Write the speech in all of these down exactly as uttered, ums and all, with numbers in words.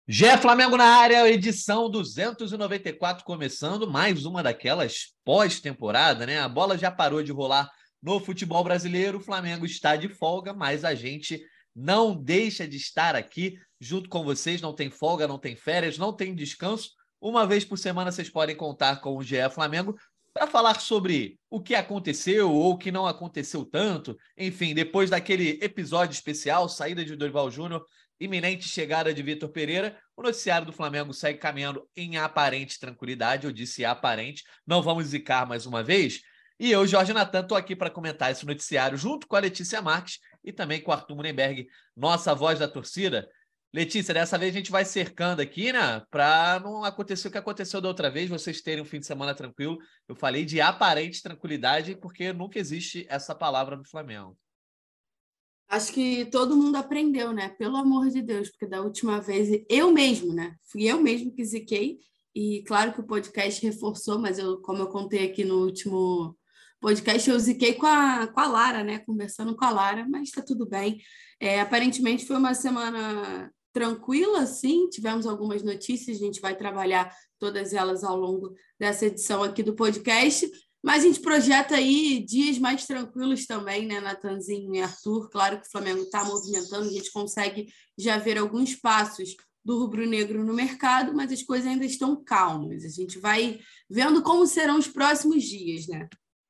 G E Flamengo na área, edição duzentos e noventa e quatro, começando mais uma daquelas pós-temporada, né? A bola já parou de rolar no futebol brasileiro, o Flamengo está de folga, mas a gente não deixa de estar aqui junto com vocês, não tem folga, não tem férias, não tem descanso. Uma vez por semana vocês podem contar com o G E Flamengo para falar sobre o que aconteceu ou o que não aconteceu tanto. Enfim, depois daquele episódio especial, saída de Dorival Júnior, iminente chegada de Vitor Pereira, o noticiário do Flamengo segue caminhando em aparente tranquilidade. Eu disse aparente, não vamos zicar mais uma vez. E eu, Jorge Natan, estou aqui para comentar esse noticiário junto com a Letícia Marques e também com o Arthur Mullenberg, nossa voz da torcida. Letícia, dessa vez a gente vai cercando aqui, né? Para não acontecer o que aconteceu da outra vez, vocês terem um fim de semana tranquilo. Eu falei de aparente tranquilidade porque nunca existe essa palavra no Flamengo. Acho que todo mundo aprendeu, né? Pelo amor de Deus, porque da última vez eu mesmo, né? Fui eu mesmo que ziquei. E claro que o podcast reforçou, mas eu, como eu contei aqui no último podcast, eu ziquei com a, com a Lara, né? Conversando com a Lara, mas tá tudo bem. É, aparentemente foi uma semana tranquila, sim. Tivemos algumas notícias, a gente vai trabalhar todas elas ao longo dessa edição aqui do podcast. Mas a gente projeta aí dias mais tranquilos também, né, Natanzinho e Arthur. Claro que o Flamengo está movimentando, a gente consegue já ver alguns passos do rubro-negro no mercado, mas as coisas ainda estão calmas. A gente vai vendo como serão os próximos dias, né?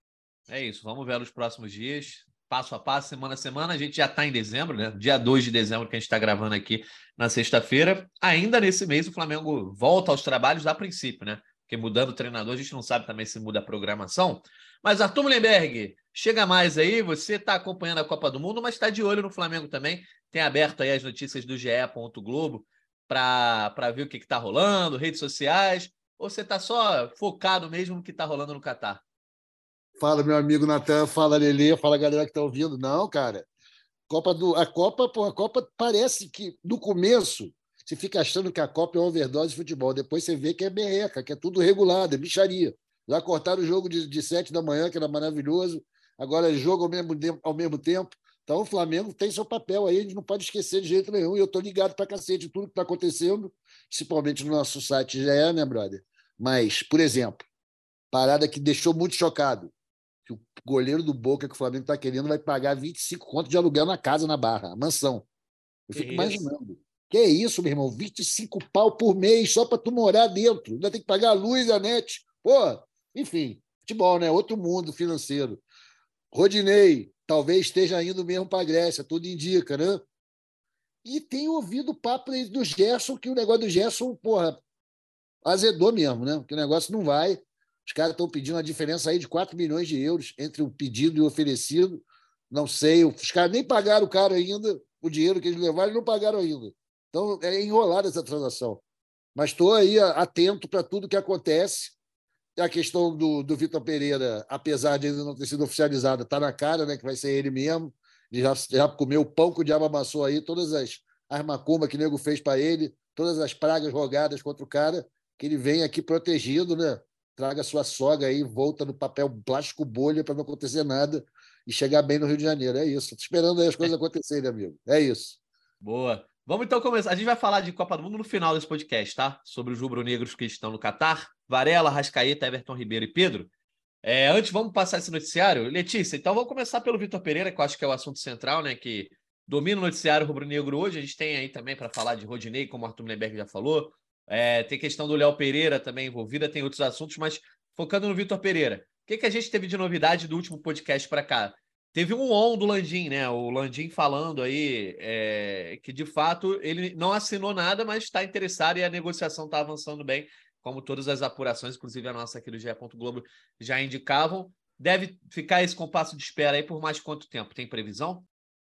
É isso, vamos ver os próximos dias, passo a passo, semana a semana. A gente já está em dezembro, né? Dia dois de dezembro que a gente está gravando aqui na sexta-feira. Ainda nesse mês o Flamengo volta aos trabalhos a princípio, né? Porque mudando o treinador, a gente não sabe também se muda a programação. Mas, Arthur Mullenberg, chega mais aí. Você está acompanhando a Copa do Mundo, mas está de olho no Flamengo também. Tem aberto aí as notícias do G E Globo para ver o que está rolando, redes sociais. Ou você está só focado mesmo no que está rolando no Catar? Fala, meu amigo Natan. Fala, Lelê. Fala, galera que está ouvindo. Não, cara. Copa do... A Copa, pô, a Copa parece que, no começo, você fica achando que a Copa é uma overdose de futebol. Depois você vê que é berreca, que é tudo regulado, é bicharia. Já cortaram o jogo de, de sete da manhã, que era maravilhoso. Agora é jogo ao mesmo, tempo, ao mesmo tempo. Então o Flamengo tem seu papel aí, a gente não pode esquecer de jeito nenhum. E eu estou ligado para cacete tudo que está acontecendo, principalmente no nosso site já é, né, brother? Mas, por exemplo, parada que deixou muito chocado. Que o goleiro do Boca que o Flamengo está querendo vai pagar vinte e cinco contos de aluguel na casa, na Barra, a mansão. Eu fico Que imaginando. Isso? Que é isso, meu irmão? vinte e cinco pau por mês só para tu morar dentro. Ainda tem que pagar a luz, a net. Pô, enfim, futebol, né? Outro mundo financeiro. Rodinei, talvez esteja indo mesmo para a Grécia, tudo indica, né? E tem ouvido o papo do Gerson, que o negócio do Gerson, porra, azedou mesmo, né? Que o negócio não vai. Os caras estão pedindo uma diferença aí de quatro milhões de euros entre o pedido e o oferecido. Não sei, os caras nem pagaram o cara ainda, o dinheiro que eles levaram, eles não pagaram ainda. Então, é enrolada essa transação. Mas estou aí atento para tudo que acontece. A questão do, do Vitor Pereira, apesar de ainda não ter sido oficializada, está na cara, né, que vai ser ele mesmo. Ele já, já comeu o pão que o diabo amassou aí, todas as, as macumbas que o nego fez para ele, todas as pragas rogadas contra o cara, que ele vem aqui protegido, né? Traga sua sogra aí, volta no papel plástico bolha para não acontecer nada e chegar bem no Rio de Janeiro. É isso. Estou esperando aí as coisas acontecerem, amigo. É isso. Boa. Vamos então começar. A gente vai falar de Copa do Mundo no final desse podcast, tá? Sobre os rubro-negros que estão no Catar. Varela, Arrascaeta, Everton Ribeiro e Pedro. É, antes, vamos passar esse noticiário. Letícia, então vamos começar pelo Vitor Pereira, que eu acho que é o assunto central, né? Que domina o noticiário rubro-negro hoje. A gente tem aí também para falar de Rodinei, como o Arthur Mullenberg já falou. É, tem questão do Léo Pereira também envolvida, tem outros assuntos, mas focando no Vitor Pereira. O que, que a gente teve de novidade do último podcast para cá? Teve um on do Landim, né? O Landim falando aí é, que, de fato, ele não assinou nada, mas está interessado e a negociação está avançando bem, como todas as apurações, inclusive a nossa aqui do G E. Globo, já indicavam. Deve ficar esse compasso de espera aí por mais quanto tempo? Tem previsão?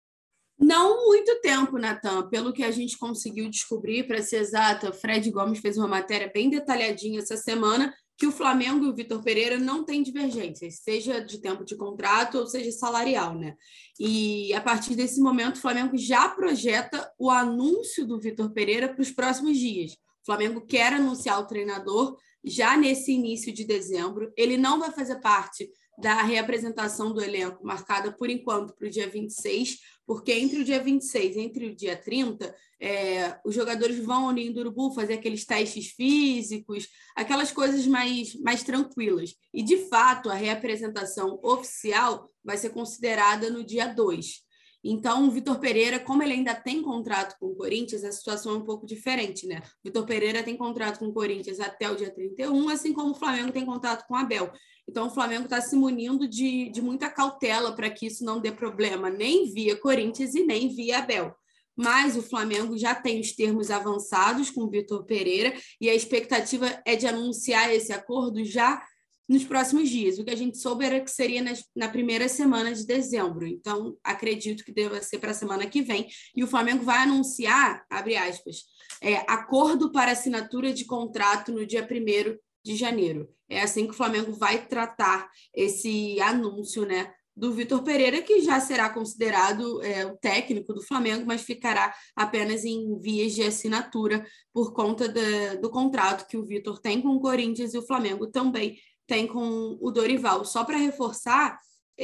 Não muito tempo, Natan. Pelo que a gente conseguiu descobrir, para ser exata, Fred Gomes fez uma matéria bem detalhadinha essa semana, que o Flamengo e o Vitor Pereira não têm divergências, seja de tempo de contrato ou seja salarial, né? E a partir desse momento, o Flamengo já projeta o anúncio do Vitor Pereira para os próximos dias. O Flamengo quer anunciar o treinador já nesse início de dezembro. Ele não vai fazer parte da reapresentação do elenco, marcada por enquanto para o dia vinte e seis, porque entre o dia vinte e seis e entre o dia trinta, é, os jogadores vão ao Ninho do Urubu fazer aqueles testes físicos, aquelas coisas mais, mais tranquilas. E, de fato, a reapresentação oficial vai ser considerada no dia dois. Então, o Vitor Pereira, como ele ainda tem contrato com o Corinthians, a situação é um pouco diferente, né? O Vitor Pereira tem contrato com o Corinthians até o dia trinta e um, assim como o Flamengo tem contrato com o Abel. Então, o Flamengo está se munindo de, de muita cautela para que isso não dê problema, nem via Corinthians e nem via Abel. Mas o Flamengo já tem os termos avançados com o Vitor Pereira e a expectativa é de anunciar esse acordo já nos próximos dias. O que a gente soube era que seria nas, na primeira semana de dezembro. Então, acredito que deva ser para a semana que vem. E o Flamengo vai anunciar, abre aspas, é, acordo para assinatura de contrato no dia primeiro de janeiro. É assim que o Flamengo vai tratar esse anúncio, né, do Vitor Pereira, que já será considerado é, o técnico do Flamengo, mas ficará apenas em vias de assinatura por conta de, do contrato que o Vitor tem com o Corinthians e o Flamengo também tem com o Dorival. Só para reforçar,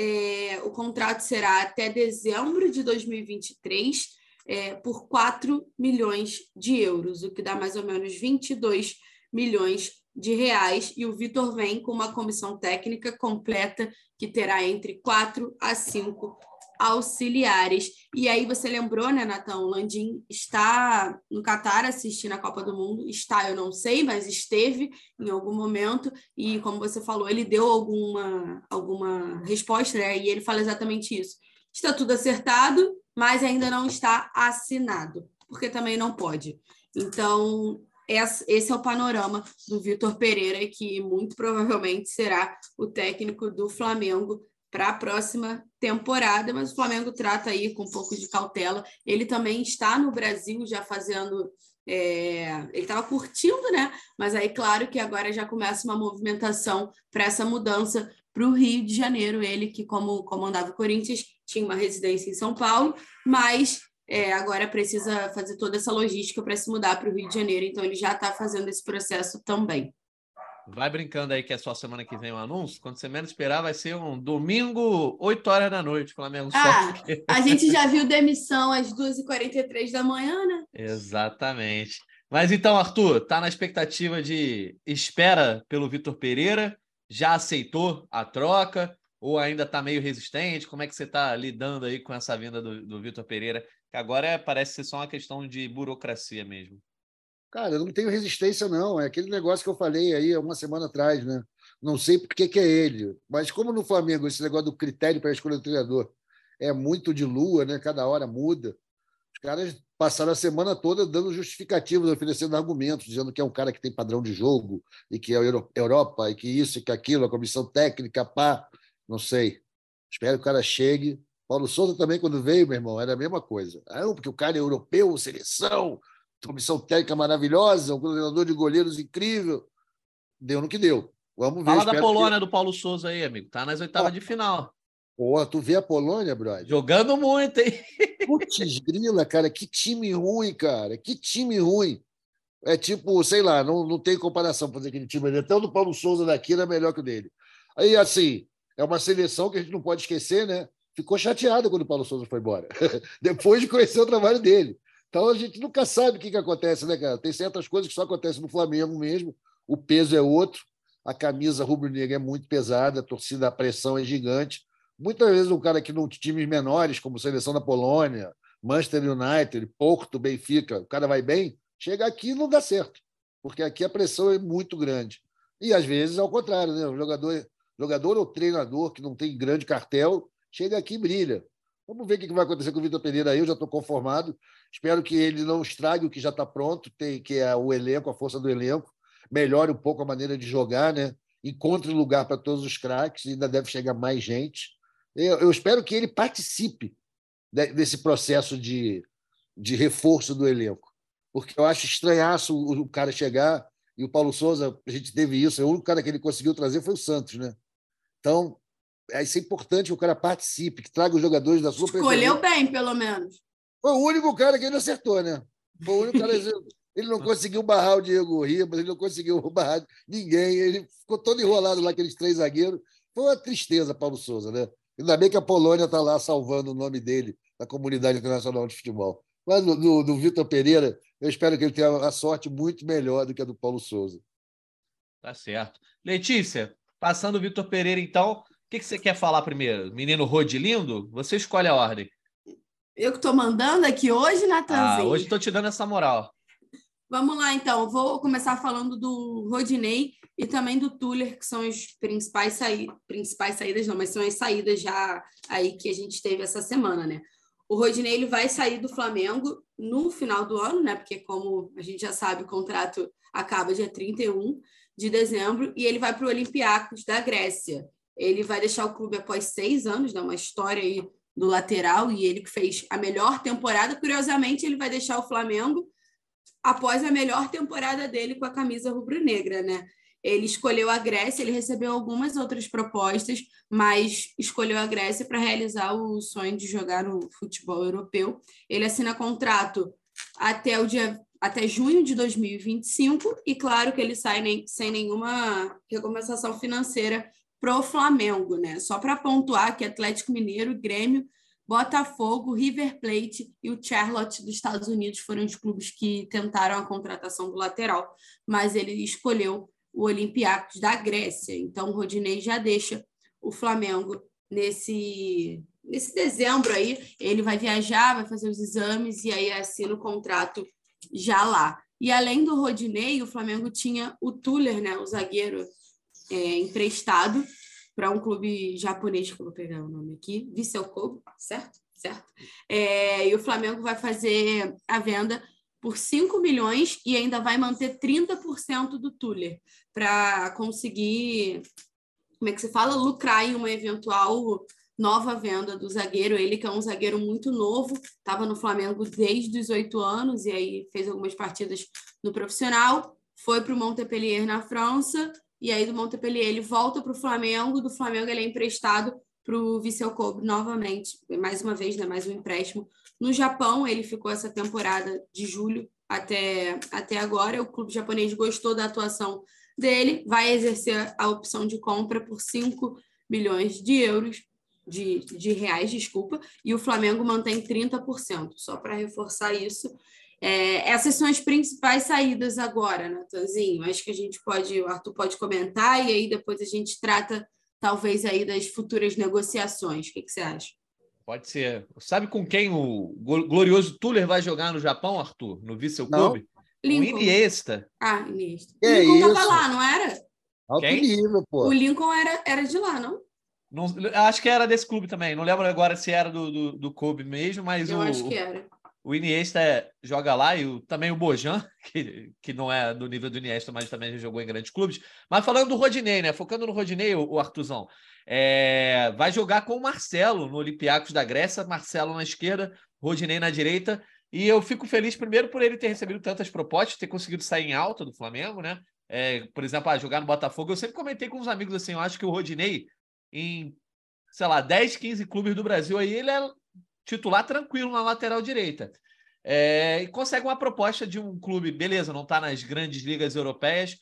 é, o contrato será até dezembro de dois mil e vinte e três, é, por quatro milhões de euros, o que dá mais ou menos vinte e dois milhões de reais, e o Vitor vem com uma comissão técnica completa que terá entre quatro a cinco auxiliares. E aí você lembrou, né, Nathan? O Landim está no Catar assistindo a Copa do Mundo. Está, eu não sei, mas esteve em algum momento. E como você falou, ele deu alguma, alguma resposta, né? E ele fala exatamente isso. Está tudo acertado, mas ainda não está assinado, porque também não pode. Então, esse é o panorama do Vitor Pereira, que muito provavelmente será o técnico do Flamengo para a próxima temporada, mas o Flamengo trata aí com um pouco de cautela. Ele também está no Brasil já fazendo... É, ele estava curtindo, né? Mas aí, claro que agora já começa uma movimentação para essa mudança para o Rio de Janeiro. Ele que, como comandava o Corinthians, tinha uma residência em São Paulo, mas é, agora precisa fazer toda essa logística para se mudar para o Rio de Janeiro. Então, ele já está fazendo esse processo também. Vai brincando aí que é só semana que vem o anúncio. Quando você menos esperar, vai ser um domingo, oito horas da noite, Flamengo. Ah, só que... a gente já viu demissão às duas e quarenta e três da manhã, né? Exatamente. Mas então, Arthur, tá na expectativa de espera pelo Vitor Pereira? Já aceitou a troca? Ou ainda tá meio resistente? Como é que você tá lidando aí com essa vinda do, do Vitor Pereira? Que agora é, parece ser só uma questão de burocracia mesmo. Cara, eu não tenho resistência, não. É aquele negócio que eu falei aí há uma semana atrás, né? Não sei por que que é ele. Mas como no Flamengo esse negócio do critério para a escolha do treinador é muito de lua, né? Cada hora muda. Os caras passaram a semana toda dando justificativos, oferecendo argumentos, dizendo que é um cara que tem padrão de jogo e que é a Europa e que isso e que aquilo, a comissão técnica, pá, não sei. Espero que o cara chegue. Paulo Souza também, quando veio, meu irmão, era a mesma coisa. Ah, porque o cara é europeu, seleção, comissão técnica maravilhosa, um coordenador de goleiros incrível. Deu no que deu. Vamos ver. Fala da Polônia que... do Paulo Souza aí, amigo. Tá nas oitavas ah, de final. Pô, tu vê a Polônia, brother? Jogando muito, hein? Putz, grila, cara, que time ruim, cara. Que time ruim. É tipo, sei lá, não, não tem comparação para fazer aquele time ali. Até o do Paulo Souza daqui era melhor que o dele. Aí, assim, é uma seleção que a gente não pode esquecer, né? Ficou chateada quando o Paulo Souza foi embora. Depois de conhecer o trabalho dele. Então, a gente nunca sabe o que, que acontece, né, cara? Tem certas coisas que só acontecem no Flamengo mesmo. O peso é outro. A camisa rubro-negra é muito pesada. A torcida, a pressão é gigante. Muitas vezes um cara que não times menores, como Seleção da Polônia, Manchester United, Porto, Benfica, o cara vai bem, chega aqui e não dá certo. Porque aqui a pressão é muito grande. E, às vezes, ao contrário, né? O jogador, jogador ou treinador que não tem grande cartel, chega aqui e brilha. Vamos ver o que vai acontecer com o Vitor Pereira aí, eu já estou conformado. Espero que ele não estrague o que já está pronto, tem, que é o elenco, a força do elenco, melhore um pouco a maneira de jogar, né? Encontre lugar para todos os craques, ainda deve chegar mais gente. Eu, eu espero que ele participe de, desse processo de, de reforço do elenco, porque eu acho estranhaço o, o cara chegar, e o Paulo Souza, a gente teve isso, o único cara que ele conseguiu trazer foi o Santos, né? Então, isso é importante que o cara participe, que traga os jogadores da sua Escolheu bem, pelo menos. Foi o único cara que ele acertou, né? Foi o único cara. Ele não conseguiu barrar o Diego Ribas, ele não conseguiu barrar ninguém. Ele ficou todo enrolado lá, aqueles três zagueiros. Foi uma tristeza, Paulo Souza, né? Ainda bem que a Polônia está lá salvando o nome dele na comunidade internacional de futebol. Mas do, do, do Vitor Pereira, eu espero que ele tenha uma sorte muito melhor do que a do Paulo Souza. Tá certo. Letícia, passando o Vitor Pereira, então, o que, que você quer falar primeiro? Menino Rodilindo? Você escolhe a ordem. Eu que estou mandando aqui hoje, Natanzinho. Ah, hoje estou te dando essa moral. Vamos lá, então. Vou começar falando do Rodinei e também do Tuller, que são as principais, saí... principais saídas, não, mas são as saídas já aí que a gente teve essa semana, né? O Rodinei ele vai sair do Flamengo no final do ano, né? Porque, como a gente já sabe, o contrato acaba dia trinta e um de dezembro e ele vai para o Olympiacos da Grécia. Ele vai deixar o clube após seis anos, né? Uma história aí do lateral, e ele que fez a melhor temporada. Curiosamente, ele vai deixar o Flamengo após a melhor temporada dele com a camisa rubro-negra, né? Ele escolheu a Grécia, ele recebeu algumas outras propostas, mas escolheu a Grécia para realizar o sonho de jogar no futebol europeu. Ele assina contrato até o dia até junho de dois mil e vinte e cinco, e claro que ele sai nem, sem nenhuma recompensação financeira pro Flamengo, né? Só para pontuar que Atlético Mineiro, Grêmio, Botafogo, River Plate e o Charlotte dos Estados Unidos foram os clubes que tentaram a contratação do lateral, mas ele escolheu o Olympiacos da Grécia. Então, o Rodinei já deixa o Flamengo nesse, nesse dezembro aí. Ele vai viajar, vai fazer os exames e aí assina o contrato já lá. E além do Rodinei, o Flamengo tinha o Tuller, né, o zagueiro é, emprestado para um clube japonês, que eu vou pegar o nome aqui, Vissel Kobe, certo? Certo. É, e o Flamengo vai fazer a venda por cinco milhões e ainda vai manter trinta por cento do Tuller para conseguir, como é que se fala? Lucrar em uma eventual nova venda do zagueiro. Ele que é um zagueiro muito novo, estava no Flamengo desde os oito anos e aí fez algumas partidas no profissional, foi para o Montpellier na França, e aí do Montpellier ele volta para o Flamengo, do Flamengo ele é emprestado para o Vissel Kobe novamente, mais uma vez, né, mais um empréstimo. No Japão, ele ficou essa temporada de julho até, até agora. O clube japonês gostou da atuação dele, vai exercer a opção de compra por cinco milhões de euros, de, de reais, desculpa, e o Flamengo mantém trinta por cento, só para reforçar isso. É, essas são as principais saídas agora, Natanzinho. Acho que a gente pode, o Arthur pode comentar, e aí depois a gente trata, talvez, aí das futuras negociações. O que, que você acha? Pode ser. Sabe com quem o glorioso Tuller vai jogar no Japão, Arthur? No Vissel Kobe? O Iniesta. Ah, Iniesta. Que o Lincoln é estava lá, não era? Alto quem? nível, pô. O Lincoln era, era de lá, não? Não, acho que era desse clube também. Não lembro agora se era do, do, do Kobe mesmo, mas Eu o, acho que era. O Iniesta joga lá e o, também o Bojan, que, que não é do nível do Iniesta, mas também já jogou em grandes clubes. Mas falando do Rodinei, né? Focando no Rodinei, o, o Artuzão, é, vai jogar com o Marcelo no Olympiacos da Grécia, Marcelo na esquerda, Rodinei na direita. E eu fico feliz, primeiro, por ele ter recebido tantas propostas, ter conseguido sair em alta do Flamengo, né? É, por exemplo, ah, jogar no Botafogo. Eu sempre comentei com uns amigos assim, eu acho que o Rodinei, em, sei lá, dez, quinze clubes do Brasil, aí ele é titular tranquilo na lateral direita. É, e consegue uma proposta de um clube, beleza, não está nas grandes ligas europeias,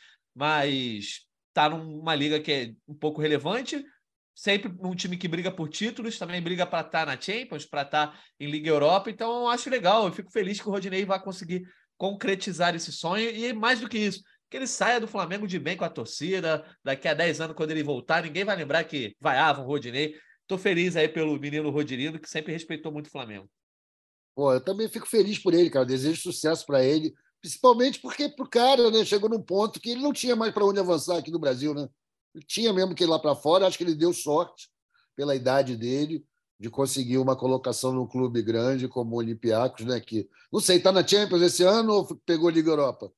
mas está numa liga que é um pouco relevante, sempre um time que briga por títulos, também briga para estar na Champions, para estar em Liga Europa, então eu acho legal, eu fico feliz que o Rodinei vai conseguir concretizar esse sonho, e mais do que isso, que ele saia do Flamengo de bem com a torcida, daqui a dez anos, quando ele voltar, ninguém vai lembrar que vaiavam o Rodinei. Estou feliz aí pelo menino Rodrigo, que sempre respeitou muito o Flamengo. Pô, eu também fico feliz por ele, cara. Desejo sucesso para ele, principalmente porque pro cara, né, chegou num ponto que ele não tinha mais para onde avançar aqui no Brasil, né? Ele tinha mesmo que ir lá para fora. Acho que ele deu sorte pela idade dele de conseguir uma colocação num clube grande como o Olympiacos, né? Que não sei, está na Champions esse ano ou pegou a Liga Europa?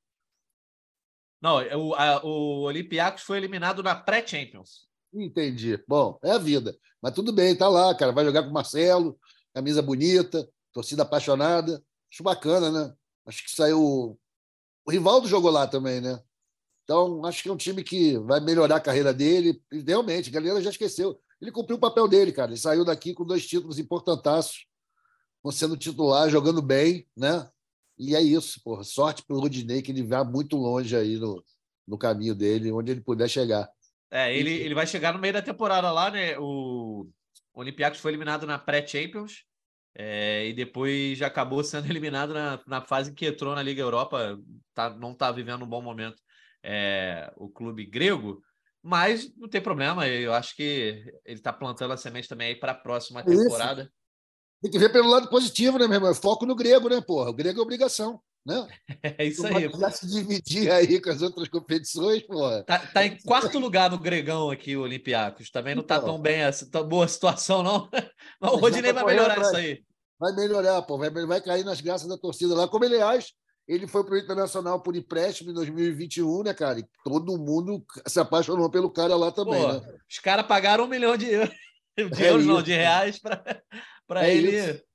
Não, o, a, o Olympiacos foi eliminado na pré-Champions. Entendi. Bom, é a vida. Mas tudo bem, tá lá, cara. Vai jogar com o Marcelo, camisa bonita, torcida apaixonada. Acho bacana, né? Acho que saiu. O Rivaldo jogou lá também, né? Então, acho que é um time que vai melhorar a carreira dele. E, realmente, a galera já esqueceu. Ele cumpriu o papel dele, cara. Ele saiu daqui com dois títulos importantaços, sendo titular, jogando bem, né? E é isso, porra. Sorte pro Rodinei, que ele vai muito longe aí no, no caminho dele, onde ele puder chegar. É, ele, ele vai chegar no meio da temporada lá, né? O, o Olympiacos foi eliminado na pré-Champions é, e depois já acabou sendo eliminado na, na fase que entrou na Liga Europa. Tá, não está vivendo um bom momento é, o clube grego, mas não tem problema. Eu acho que ele está plantando a semente também aí para a próxima temporada. Isso. Tem que ver pelo lado positivo, né, meu irmão? Foco no grego, né, porra? O grego é obrigação, né? É isso não aí. Já se dividir aí com as outras competições, porra. Tá, tá em quarto lugar no Gregão aqui, o Olympiacos. Também não tá Então, tão bem, essa, tão boa a situação, não. Mas o já Rodinei tá vai melhorar correndo isso atrás. aí. Vai melhorar, pô. Vai, vai cair nas graças da torcida lá. Como, aliás, ele foi pro Internacional por empréstimo em dois mil e vinte e um, né, cara? E todo mundo se apaixonou pelo cara lá também, Pô, né? os caras pagaram um milhão de euros, de É euros não, isso. de reais para É ele. isso.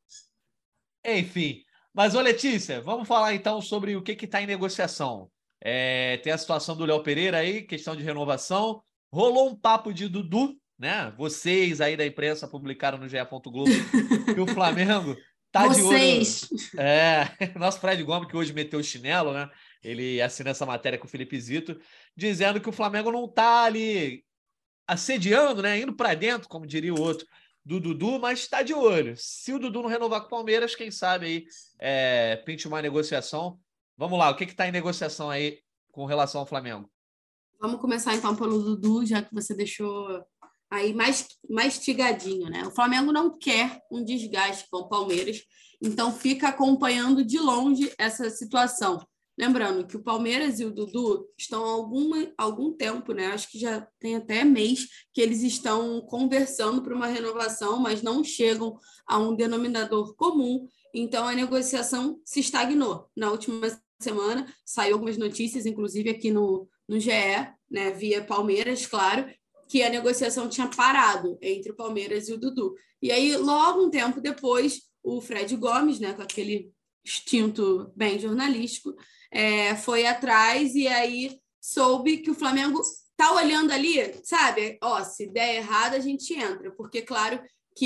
Enfim. Mas, ô Letícia, vamos falar então sobre o que está em negociação. É, tem a situação do Léo Pereira aí, questão de renovação. Rolou um papo de Dudu, né? Vocês aí da imprensa publicaram no G E. Globo que o Flamengo tá de olho. Vocês. É, nosso Fred Gomes, que hoje meteu o chinelo, né? Ele assina essa matéria com o Felipe Zito, dizendo que o Flamengo não tá ali assediando, né? Indo para dentro, como diria o outro, do Dudu, mas está de olho. Se o Dudu não renovar com o Palmeiras, quem sabe aí é, pinte uma negociação. Vamos lá, o que está em negociação aí com relação ao Flamengo? Vamos começar então pelo Dudu, já que você deixou aí mais mastigadinho, né? O Flamengo não quer um desgaste com o Palmeiras, então fica acompanhando de longe essa situação. Lembrando que o Palmeiras e o Dudu estão há alguma, algum tempo, né? Acho que já tem até mês que eles estão conversando para uma renovação, mas não chegam a um denominador comum. Então a negociação se estagnou. Na última semana saiu algumas notícias, inclusive aqui no, no G E, né? Via Palmeiras, claro, que a negociação tinha parado entre o Palmeiras e o Dudu. E aí, logo um tempo depois, o Fred Gomes, né, com aquele instinto bem jornalístico, é, foi atrás e aí soube que o Flamengo tá olhando ali, sabe? Ó, se der errado, a gente entra. Porque, claro,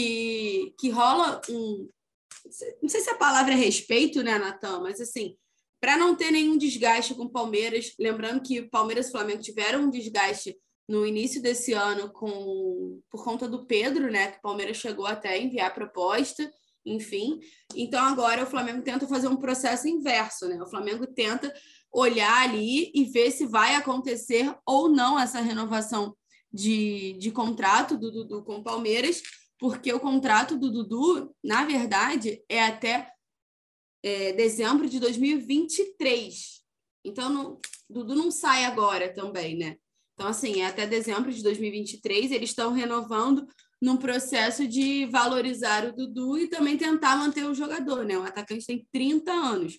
que, que rola um... Não sei se a palavra é respeito, né, Natan? Mas, assim, para não ter nenhum desgaste com o Palmeiras, lembrando que o Palmeiras e o Flamengo tiveram um desgaste no início desse ano com, por conta do Pedro, né? Que o Palmeiras chegou até a enviar proposta, enfim. Então, agora o Flamengo tenta fazer um processo inverso, né? O Flamengo tenta olhar ali e ver se vai acontecer ou não essa renovação de, de contrato do Dudu com o Palmeiras, porque o contrato do Dudu, na verdade, é até é, dezembro de dois mil e vinte e três. Então, não, Dudu não sai agora também, né? Então, assim, é até dezembro de dois mil e vinte e três, eles estão renovando num processo de valorizar o Dudu e também tentar manter o jogador, né? O atacante tem trinta anos,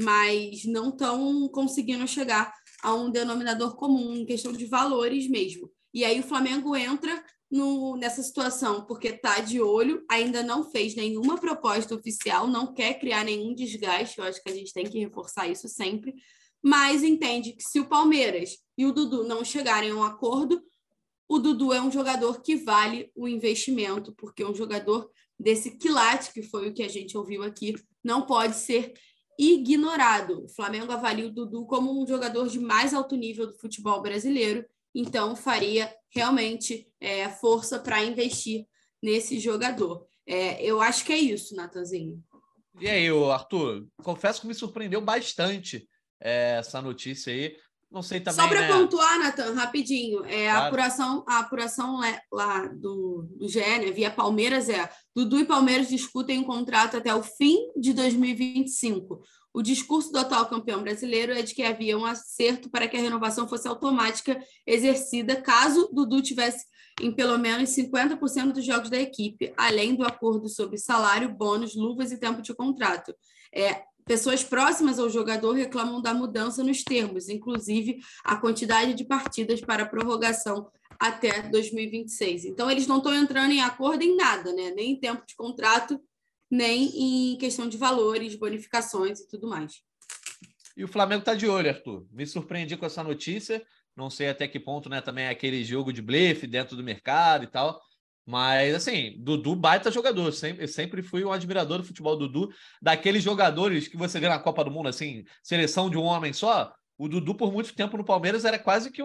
mas não estão conseguindo chegar a um denominador comum em questão de valores mesmo. E aí o Flamengo entra no, nessa situação porque está de olho, ainda não fez nenhuma proposta oficial, não quer criar nenhum desgaste, eu acho que a gente tem que reforçar isso sempre, mas entende que se o Palmeiras e o Dudu não chegarem a um acordo, o Dudu é um jogador que vale o investimento, porque um jogador desse quilate, que foi o que a gente ouviu aqui, não pode ser ignorado. O Flamengo avalia o Dudu como um jogador de mais alto nível do futebol brasileiro, então faria realmente é, força para investir nesse jogador. É, eu acho que é isso, Natanzinho. E aí, Arthur? Confesso que me surpreendeu bastante é, essa notícia aí. Não sei também, Só para né? pontuar, Natan, rapidinho, é, Claro. a apuração, a apuração lá, lá do, do G E, né, via Palmeiras, é Dudu e Palmeiras discutem um contrato até o fim de dois mil e vinte e cinco. O discurso do atual campeão brasileiro é de que havia um acerto para que a renovação fosse automática, exercida caso Dudu tivesse em pelo menos cinquenta por cento dos jogos da equipe, além do acordo sobre salário, bônus, luvas e tempo de contrato. É, pessoas próximas ao jogador reclamam da mudança nos termos, inclusive a quantidade de partidas para prorrogação até dois mil e vinte e seis. Então, eles não estão entrando em acordo em nada, né? Nem em tempo de contrato, nem em questão de valores, bonificações e tudo mais. E o Flamengo está de olho, Arthur. Me surpreendi com essa notícia. Não sei até que ponto, né, também é aquele jogo de blefe dentro do mercado e tal. Mas, assim, Dudu, baita jogador. Sempre, sempre fui um admirador do futebol do Dudu. Daqueles jogadores que você vê na Copa do Mundo, assim, seleção de um homem só. O Dudu, por muito tempo no Palmeiras, era quase que um,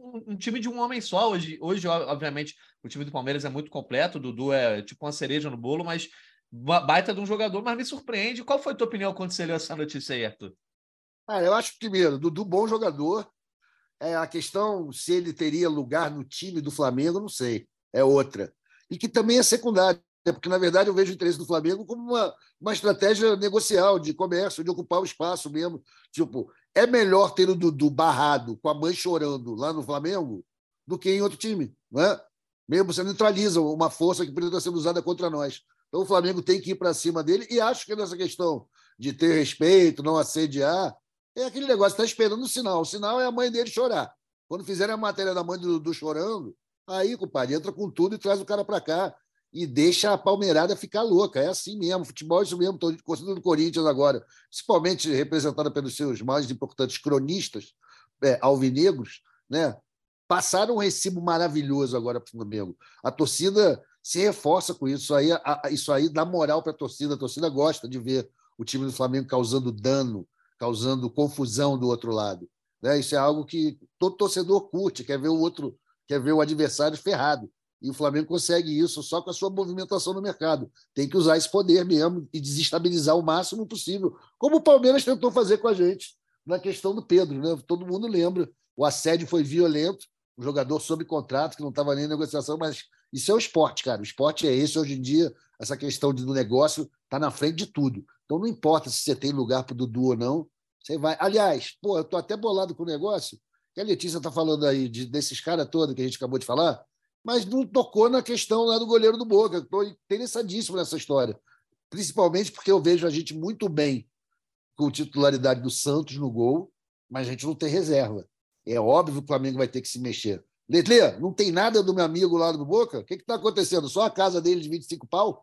um, um time de um homem só. Hoje, hoje, obviamente, o time do Palmeiras é muito completo, o Dudu é tipo uma cereja no bolo, mas baita de um jogador, mas me surpreende. Qual foi a tua opinião quando você leu essa notícia aí, Arthur? Ah, eu acho, primeiro, Dudu, bom jogador. É, a questão se ele teria lugar no time do Flamengo, não sei. É outra. E que também é secundária, porque, na verdade, eu vejo o interesse do Flamengo como uma, uma estratégia negocial, de comércio, de ocupar o espaço mesmo. Tipo, é melhor ter o Dudu barrado, com a mãe chorando lá no Flamengo, do que em outro time, não é? Mesmo você neutraliza uma força que poderia estar sendo usada contra nós. Então, o Flamengo tem que ir para cima dele, e acho que nessa questão de ter respeito, não assediar, é aquele negócio, está esperando o sinal. O sinal é a mãe dele chorar. Quando fizerem a matéria da mãe do Dudu chorando, aí, compadre, entra com tudo e traz o cara para cá e deixa a palmeirada ficar louca. É assim mesmo, futebol é isso mesmo. Estou gostando do Corinthians agora, principalmente representada pelos seus mais importantes cronistas é, alvinegros, né? Passaram um recibo maravilhoso agora para o Flamengo. A torcida se reforça com isso. Isso aí, a, a, isso aí dá moral para a torcida. A torcida gosta de ver o time do Flamengo causando dano, causando confusão do outro lado. Né? Isso é algo que todo torcedor curte, quer ver o outro, quer ver o adversário ferrado. E o Flamengo consegue isso só com a sua movimentação no mercado. Tem que usar esse poder mesmo e desestabilizar o máximo possível, como o Palmeiras tentou fazer com a gente na questão do Pedro. Né? Todo mundo lembra. O assédio foi violento, o jogador sob contrato, que não estava nem em negociação, mas isso é o esporte, cara. O esporte é esse hoje em dia. Essa questão do negócio está na frente de tudo. Então, não importa se você tem lugar para o Dudu ou não, você vai. Aliás, pô, eu estou até bolado com o negócio, que a Letícia está falando aí de, desses caras todos que a gente acabou de falar, mas não tocou na questão lá do goleiro do Boca. Estou interessadíssimo nessa história, principalmente porque eu vejo a gente muito bem com titularidade do Santos no gol, mas a gente não tem reserva. É óbvio que o Flamengo vai ter que se mexer. Letlê, não tem nada do meu amigo lá do Boca? O que está acontecendo? Só a casa dele de vinte e cinco pau?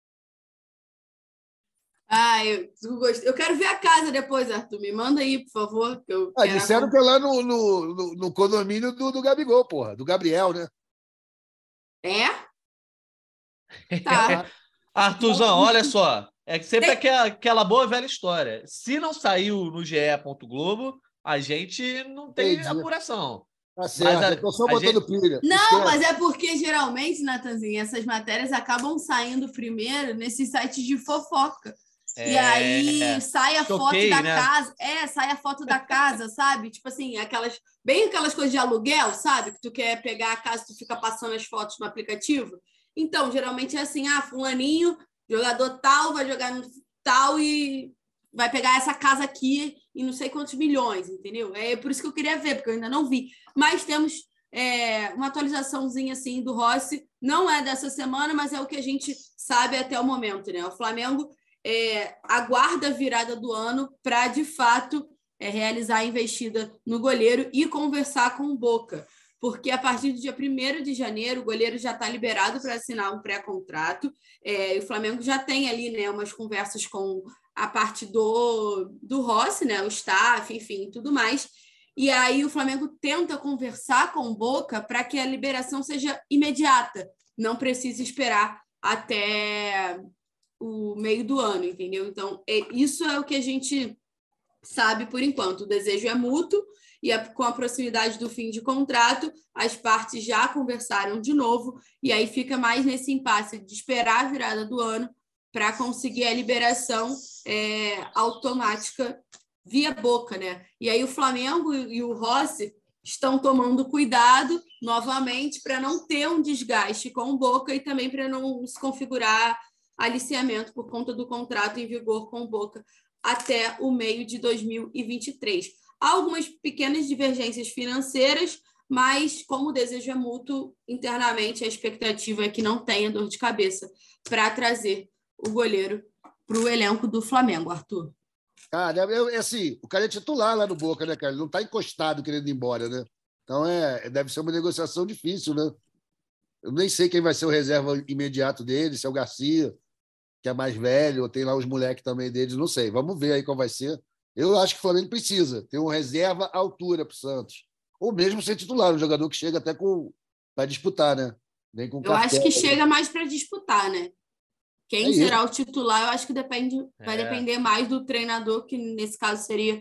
Ah, eu, eu quero ver a casa depois, Arthur. Me manda aí, por favor. Que eu ah, disseram a... que é lá no, no, no, no condomínio do, do Gabigol, porra, do Gabriel, né? É? Tá. Arthurzão, olha só. É que sempre tem... aquela, aquela boa velha história. Se não saiu no G E ponto Globo, a gente não tem Entendi. apuração. Tá certo, a, eu tô só botando gente... pilha. Não, Esquece. Mas é porque, geralmente, Natanzinho, essas matérias acabam saindo primeiro nesses sites de fofoca. É... E aí sai a Choquei, foto da né? casa. É, sai a foto da casa, sabe? Tipo assim, aquelas... Bem aquelas coisas de aluguel, sabe? Que tu quer pegar a casa e tu fica passando as fotos no aplicativo. Então, geralmente é assim, ah, fulaninho, jogador tal, vai jogar no tal e vai pegar essa casa aqui e não sei quantos milhões, entendeu? É por isso que eu queria ver, porque eu ainda não vi. Mas temos é, uma atualizaçãozinha assim do Rossi, não é dessa semana, mas é o que a gente sabe até o momento, né? O Flamengo é, aguarda a virada do ano para, de fato, é, realizar a investida no goleiro e conversar com o Boca. Porque a partir do dia primeiro de janeiro, o goleiro já está liberado para assinar um pré-contrato. É, e o Flamengo já tem ali, né, umas conversas com a parte do, do Rossi, né, o staff, enfim, tudo mais. E aí o Flamengo tenta conversar com o Boca para que a liberação seja imediata, não precise esperar até o meio do ano, entendeu? Então, é, isso é o que a gente sabe por enquanto. O desejo é mútuo, e a, com a proximidade do fim de contrato, as partes já conversaram de novo, e aí fica mais nesse impasse de esperar a virada do ano para conseguir a liberação é, automática via Boca, né? E aí o Flamengo e o Rossi estão tomando cuidado novamente para não ter um desgaste com o Boca e também para não se configurar aliciamento por conta do contrato em vigor com o Boca até o meio de dois mil e vinte e três. Há algumas pequenas divergências financeiras, mas como o desejo é mútuo, internamente a expectativa é que não tenha dor de cabeça para trazer o goleiro para o elenco do Flamengo, Arthur. Cara, é assim, o cara é titular lá no Boca, né, cara? Ele não está encostado querendo ir embora, né? Então é, deve ser uma negociação difícil, né? Eu nem sei quem vai ser o reserva imediato dele, se é o Garcia, que é mais velho, ou tem lá os moleques também deles, não sei. Vamos ver aí qual vai ser. Eu acho que o Flamengo precisa ter um reserva à altura para o Santos. Ou mesmo ser titular, um jogador que chega até com para disputar, né? Nem com eu cartel, acho que chega mais para disputar, né? Quem é será isso. o titular, eu acho que depende, vai é. depender mais do treinador, que nesse caso seria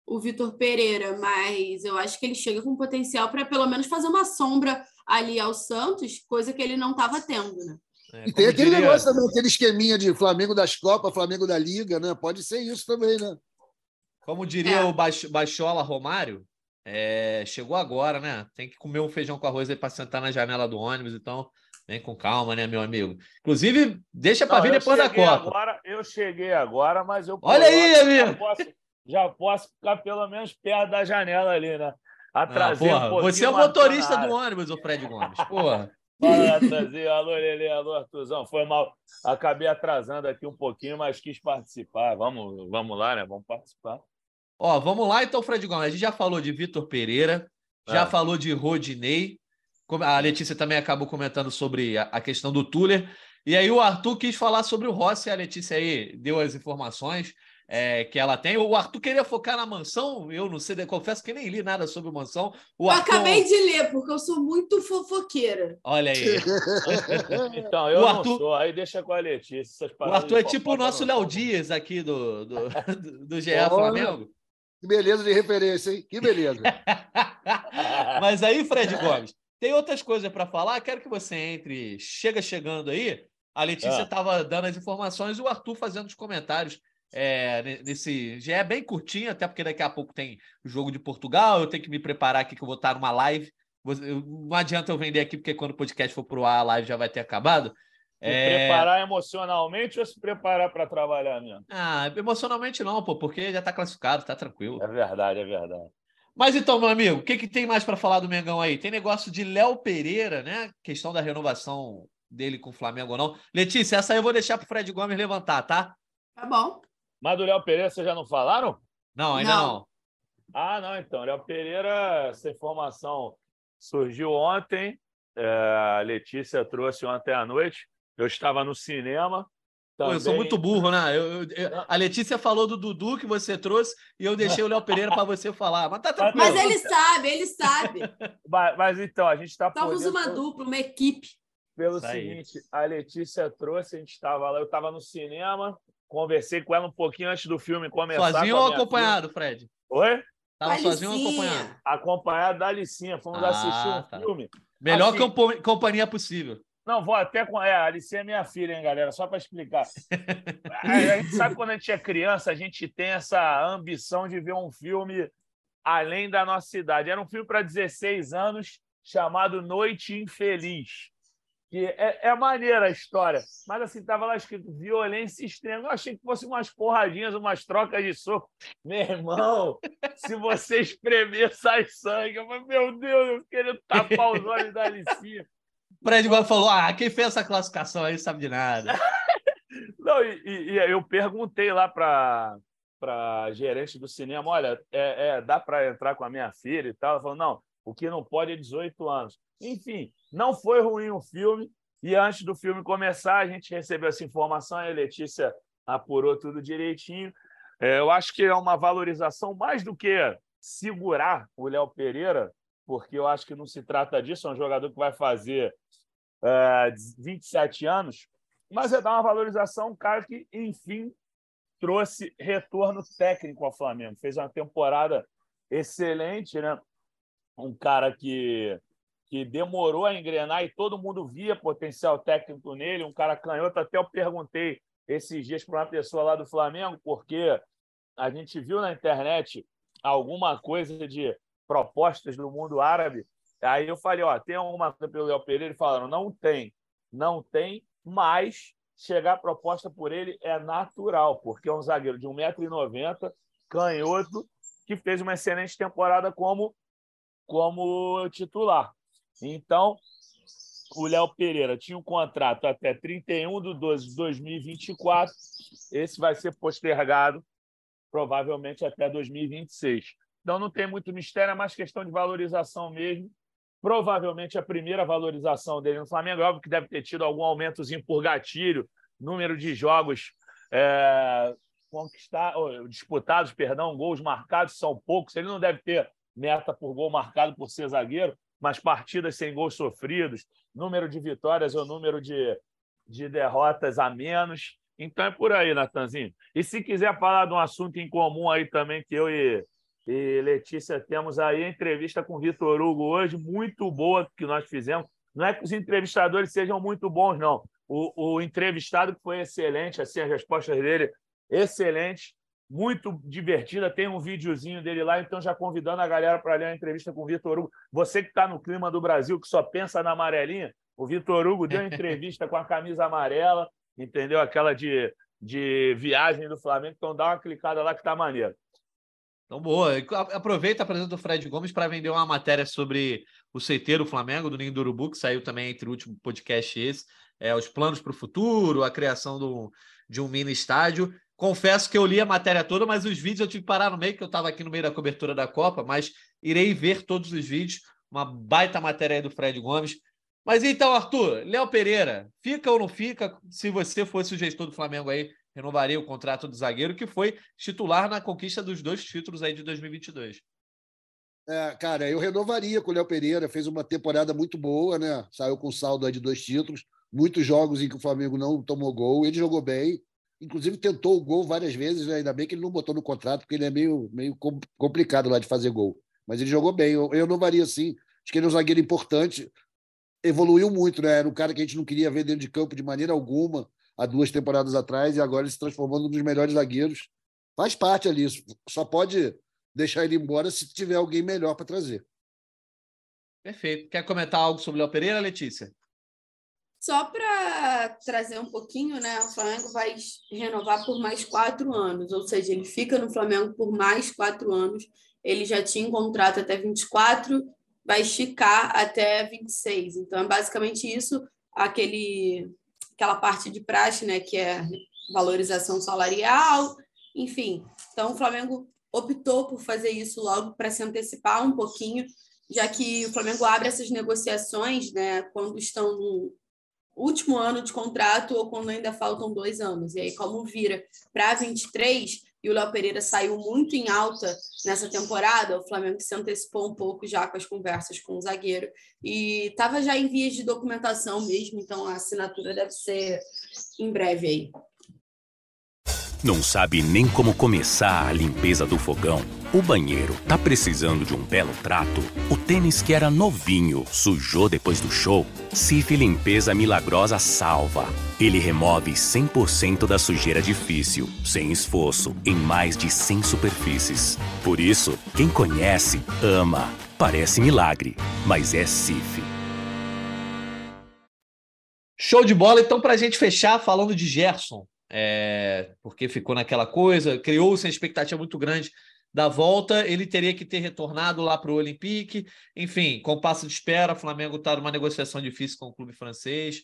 o Vitor Pereira, mas eu acho que ele chega com potencial para pelo menos fazer uma sombra ali ao Santos, coisa que ele não estava tendo, né? É, e tem aquele diria... negócio também, aquele esqueminha de Flamengo das Copas, Flamengo da Liga, né? Pode ser isso também, né? Como diria é. o Bachola Romário, é, chegou agora, né? Tem que comer um feijão com arroz aí para sentar na janela do ônibus, então vem com calma, né, meu amigo? Inclusive, deixa para vir depois da Copa. Agora, eu cheguei agora, mas eu... Olha aí, amigo! Já posso, já posso ficar pelo menos perto da janela ali, né? Atrasei ah, porra, um pouquinho. Você é o motorista do ônibus, o Fred Gomes, porra. Fala, Natanzinho. Alô, Lelê, alô, Artuzão. Foi mal. Acabei atrasando aqui um pouquinho, mas quis participar. Vamos, vamos lá, né? Vamos participar. Ó, vamos lá então, Fred Gomes. A gente já falou de Vitor Pereira, já é. falou de Rodinei. A Letícia também acabou comentando sobre a questão do Tuller. E aí o Arthur quis falar sobre o Rossi. A Letícia aí deu as informações é, que ela tem. O Arthur queria focar na Mansão. Eu não sei, confesso que nem li nada sobre o Mansão. O eu Arthur... acabei de ler, porque eu sou muito fofoqueira. Olha aí. Então, eu o Arthur... não sou. Aí deixa com a Letícia. O Arthur é tipo o nosso Léo Dias aqui do, do, do, do G E Flamengo. Que beleza de referência, hein? Que beleza. Mas aí, Fred Gomes, tem outras coisas para falar. Quero que você entre. Chega chegando aí. A Letícia estava ah. dando as informações e o Arthur fazendo os comentários é, nesse. Já é bem curtinho, até porque daqui a pouco tem o jogo de Portugal. Eu tenho que me preparar aqui, que eu vou estar numa live. Não adianta eu vender aqui, porque quando o podcast for pro ar, a live já vai ter acabado. Se é... preparar emocionalmente ou se preparar para trabalhar mesmo? Ah, emocionalmente não, pô, porque já está classificado, tá tranquilo. É verdade, é verdade. Mas então, meu amigo, o que, que tem mais para falar do Mengão aí? Tem negócio de Léo Pereira, né? Questão da renovação dele com o Flamengo ou não. Letícia, essa aí eu vou deixar pro Fred Gomes levantar, tá? Tá bom. Mas do Léo Pereira vocês já não falaram? Não, ainda não. não. Ah, não, então. Léo Pereira, essa informação surgiu ontem. É, a Letícia trouxe ontem à noite. Eu estava no cinema. Pô, eu sou muito burro, né? Eu, eu, eu, a Letícia falou do Dudu que você trouxe e eu deixei o Léo Pereira para você falar. Mas tá tranquilo. Mas ele sabe, ele sabe. Mas, mas então, a gente está... Somos uma pelo, dupla, uma equipe. Pelo seguinte, a Letícia trouxe, a gente estava lá, eu estava no cinema, conversei com ela um pouquinho antes do filme começar. Sozinho ou acompanhado, filha. Fred? Oi? Tava sozinho ou acompanhado? Acompanhado da Alicinha. Fomos ah, assistir um tá. filme. Melhor assim, companhia possível. Não, vou até com... É, a Alice é minha filha, hein, galera? Só para explicar. A gente sabe quando a gente é criança, a gente tem essa ambição de ver um filme além da nossa idade. Era um filme para dezesseis anos chamado Noite Infeliz. Que é, é maneira a história. Mas assim, estava lá escrito violência extrema. Eu achei que fosse umas porradinhas, umas trocas de soco. Meu irmão, se você espremer, sai sangue. Eu falei, meu Deus, eu queria tapar os olhos da Alicinha. O Fred Gomes falou, ah, quem fez essa classificação aí sabe de nada. Não, e, e eu perguntei lá para a gerente do cinema, olha, é, é, dá para entrar com a minha filha e tal? Ela falou, não, o que não pode é dezoito anos. Enfim, não foi ruim o filme, e antes do filme começar, a gente recebeu essa informação, e a Letícia apurou tudo direitinho. É, eu acho que é uma valorização mais do que segurar o Léo Pereira, porque eu acho que não se trata disso, é um jogador que vai fazer uh, vinte e sete anos, mas é dar uma valorização, um cara que, enfim, trouxe retorno técnico ao Flamengo. Fez uma temporada excelente, né? Um cara que, que demorou a engrenar e todo mundo via potencial técnico nele, um cara canhoto. Até eu perguntei esses dias para uma pessoa lá do Flamengo, porque a gente viu na internet alguma coisa de propostas do mundo árabe. Aí eu falei, ó, tem alguma coisa pelo Léo Pereira? Eles falaram, não tem, não tem, mas chegar a proposta por ele é natural, porque é um zagueiro de um metro e noventa, canhoto, que fez uma excelente temporada como, como titular. Então, o Léo Pereira tinha um contrato até trinta e um de doze de dois mil e vinte e quatro, esse vai ser postergado, provavelmente até dois mil e vinte e seis. Então, não tem muito mistério, é mais questão de valorização mesmo. Provavelmente a primeira valorização dele no Flamengo, é óbvio que deve ter tido algum aumentozinho por gatilho, número de jogos é, conquistar, disputados, perdão, gols marcados são poucos. Ele não deve ter meta por gol marcado por ser zagueiro, mas partidas sem gols sofridos, número de vitórias ou número de, de derrotas a menos. Então é por aí, Natanzinho. E se quiser falar de um assunto em comum aí também que eu e E, Letícia, temos aí a entrevista com o Vitor Hugo hoje, muito boa que nós fizemos. Não é que os entrevistadores sejam muito bons, não. O, o entrevistado foi excelente, assim, as respostas dele excelentes, muito divertida. Tem um videozinho dele lá, então já convidando a galera para ler a entrevista com o Vitor Hugo. Você que está no clima do Brasil, que só pensa na amarelinha, o Vitor Hugo deu entrevista com a camisa amarela, entendeu? Aquela de, de viagem do Flamengo. Então dá uma clicada lá que tá maneiro. Então, boa. Aproveita a presença do Fred Gomes para vender uma matéria sobre o Seiteiro Flamengo, do Ninho do Urubu, que saiu também entre o último podcast e esse. É, os planos para o futuro, a criação do, de um mini estádio. Confesso que eu li a matéria toda, mas os vídeos eu tive que parar no meio, que eu estava aqui no meio da cobertura da Copa, mas irei ver todos os vídeos. Uma baita matéria aí do Fred Gomes. Mas então, Arthur, Léo Pereira, fica ou não fica? Se você fosse o gestor do Flamengo aí, renovaria o contrato do zagueiro, que foi titular na conquista dos dois títulos aí de dois mil e vinte e dois. É, cara, eu renovaria com o Léo Pereira, fez uma temporada muito boa, né? Saiu com saldo aí de dois títulos, muitos jogos em que o Flamengo não tomou gol, ele jogou bem, inclusive tentou o gol várias vezes, né? Ainda bem que ele não botou no contrato, porque ele é meio, meio complicado lá de fazer gol. Mas ele jogou bem, eu, eu renovaria sim, acho que ele é um zagueiro importante, evoluiu muito, né? Era um cara que a gente não queria ver dentro de campo de maneira alguma há duas temporadas atrás, e agora ele se transformou num dos melhores zagueiros. Faz parte ali, só pode deixar ele embora se tiver alguém melhor para trazer. Perfeito. Quer comentar algo sobre o Léo Pereira, Letícia? Só para trazer um pouquinho, né? O Flamengo vai renovar por mais quatro anos, ou seja, ele fica no Flamengo por mais quatro anos. Ele já tinha um contrato até vinte e quatro, vai esticar até vinte e seis. Então, é basicamente isso, aquele, aquela parte de praxe, né? Que é valorização salarial, enfim. Então, o Flamengo optou por fazer isso logo para se antecipar um pouquinho, já que o Flamengo abre essas negociações, né, quando estão no último ano de contrato ou quando ainda faltam dois anos. E aí, como vira para vinte e três, e o Léo Pereira saiu muito em alta nessa temporada, o Flamengo se antecipou um pouco já com as conversas com o zagueiro e estava já em vias de documentação mesmo, então a assinatura deve ser em breve aí. Não sabe nem como começar a limpeza do fogão? O banheiro tá precisando de um belo trato? O tênis que era novinho sujou depois do show? Cif Limpeza Milagrosa salva. Ele remove cem por cento da sujeira difícil, sem esforço, em mais de cem superfícies. Por isso, quem conhece, ama. Parece milagre, mas é Cif. Show de bola. Então, para a gente fechar falando de Gerson, É, porque ficou naquela coisa, criou-se uma expectativa muito grande da volta, ele teria que ter retornado lá para o Olympique, enfim, com o passo de espera, o Flamengo está numa negociação difícil com o clube francês.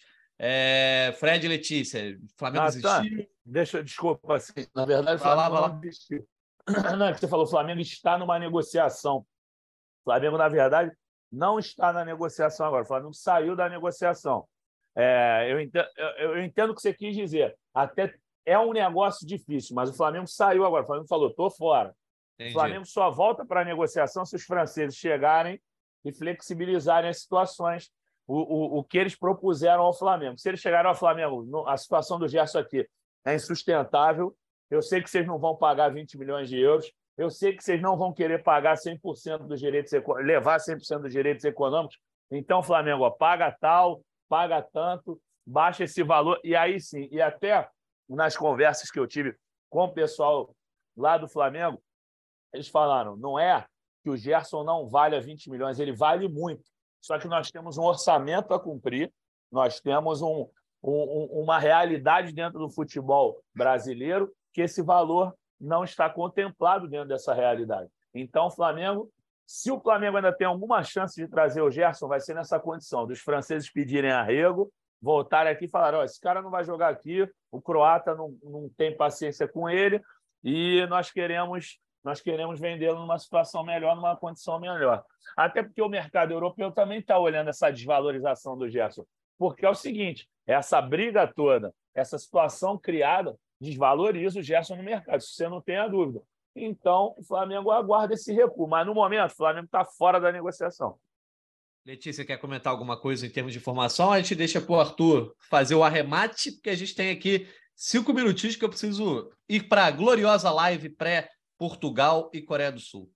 É, Fred e Letícia, Flamengo ah, existiu? Tá. Deixa, desculpa, assim, na verdade, o Vai lá, Flamengo vai lá. não existiu. Não, é que você falou, o Flamengo está numa negociação. O Flamengo, na verdade, não está na negociação agora, o Flamengo saiu da negociação. É, eu, entendo, eu, eu entendo o que você quis dizer. Até é um negócio difícil, mas o Flamengo saiu agora. O Flamengo falou, estou fora. Entendi. O Flamengo só volta para a negociação se os franceses chegarem e flexibilizarem as situações, o, o, o que eles propuseram ao Flamengo. Se eles chegarem ao Flamengo, a situação do Gerson aqui é insustentável. Eu sei que vocês não vão pagar vinte milhões de euros. Eu sei que vocês não vão querer pagar cem por cento dos direitos, levar cem por cento dos direitos econômicos. Então, Flamengo, ó, paga tal, paga tanto, baixa esse valor, e aí sim, e até nas conversas que eu tive com o pessoal lá do Flamengo, eles falaram, não é que o Gerson não vale vinte milhões, ele vale muito, só que nós temos um orçamento a cumprir, nós temos um, um, uma realidade dentro do futebol brasileiro que esse valor não está contemplado dentro dessa realidade. Então, o Flamengo, se o Flamengo ainda tem alguma chance de trazer o Gerson, vai ser nessa condição, dos franceses pedirem arrego, voltarem aqui e falarem, oh, esse cara não vai jogar aqui, o croata não, não tem paciência com ele e nós queremos, nós queremos vendê-lo numa situação melhor, numa condição melhor. Até porque o mercado europeu também está olhando essa desvalorização do Gerson, porque é o seguinte, essa briga toda, essa situação criada, desvaloriza o Gerson no mercado, isso você não tem a dúvida. Então, o Flamengo aguarda esse recuo, mas no momento o Flamengo está fora da negociação. Letícia, quer comentar alguma coisa em termos de informação? A gente deixa para o Arthur fazer o arremate, porque a gente tem aqui cinco minutinhos que eu preciso ir para a gloriosa live pré-Portugal e Coreia do Sul.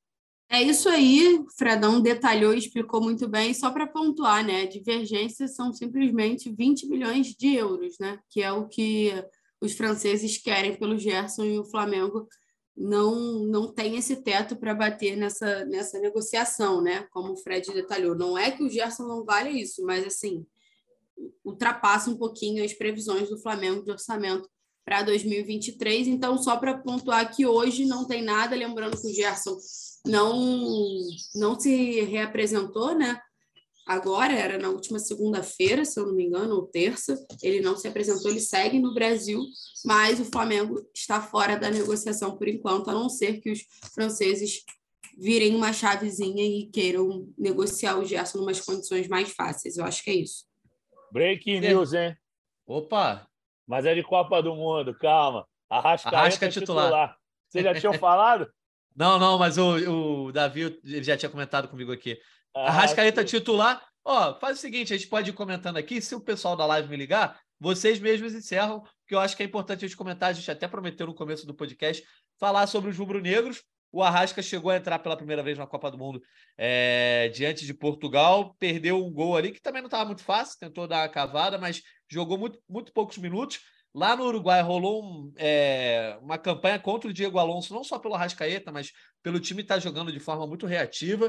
É isso aí, o Fredão detalhou e explicou muito bem. E só para pontuar, né? Divergências são simplesmente vinte milhões de euros, né? Que é o que os franceses querem pelo Gerson e o Flamengo não, não tem esse teto para bater nessa, nessa negociação, né? Como o Fred detalhou. Não é que o Gerson não vale isso, mas assim, ultrapassa um pouquinho as previsões do Flamengo de orçamento para dois mil e vinte e três. Então, só para pontuar que hoje não tem nada, lembrando que o Gerson não, não se reapresentou, né? Agora, era na última segunda-feira, se eu não me engano, ou terça, ele não se apresentou, ele segue no Brasil, mas o Flamengo está fora da negociação por enquanto, a não ser que os franceses virem uma chavezinha e queiram negociar o Gerson em umas condições mais fáceis. Eu acho que é isso. Breaking news, hein? Opa! Mas é de Copa do Mundo, calma. Arrascaeta Arrasca titular. titular. Você já tinha falado? Não, não, mas o, o Davi ele já tinha comentado comigo aqui. Ah, Arrascaeta sim. titular. Ó, faz o seguinte, a gente pode ir comentando aqui. Se o pessoal da live me ligar, vocês mesmos encerram, porque eu acho que é importante a gente comentar. A gente até prometeu no começo do podcast falar sobre os rubro-negros. O Arrasca chegou a entrar pela primeira vez na Copa do Mundo é, diante de Portugal, perdeu um gol ali, que também não estava muito fácil, tentou dar uma cavada, mas jogou muito, muito poucos minutos. Lá no Uruguai rolou um, é, uma campanha contra o Diego Alonso, não só pelo Arrascaeta, mas pelo time estar jogando de forma muito reativa,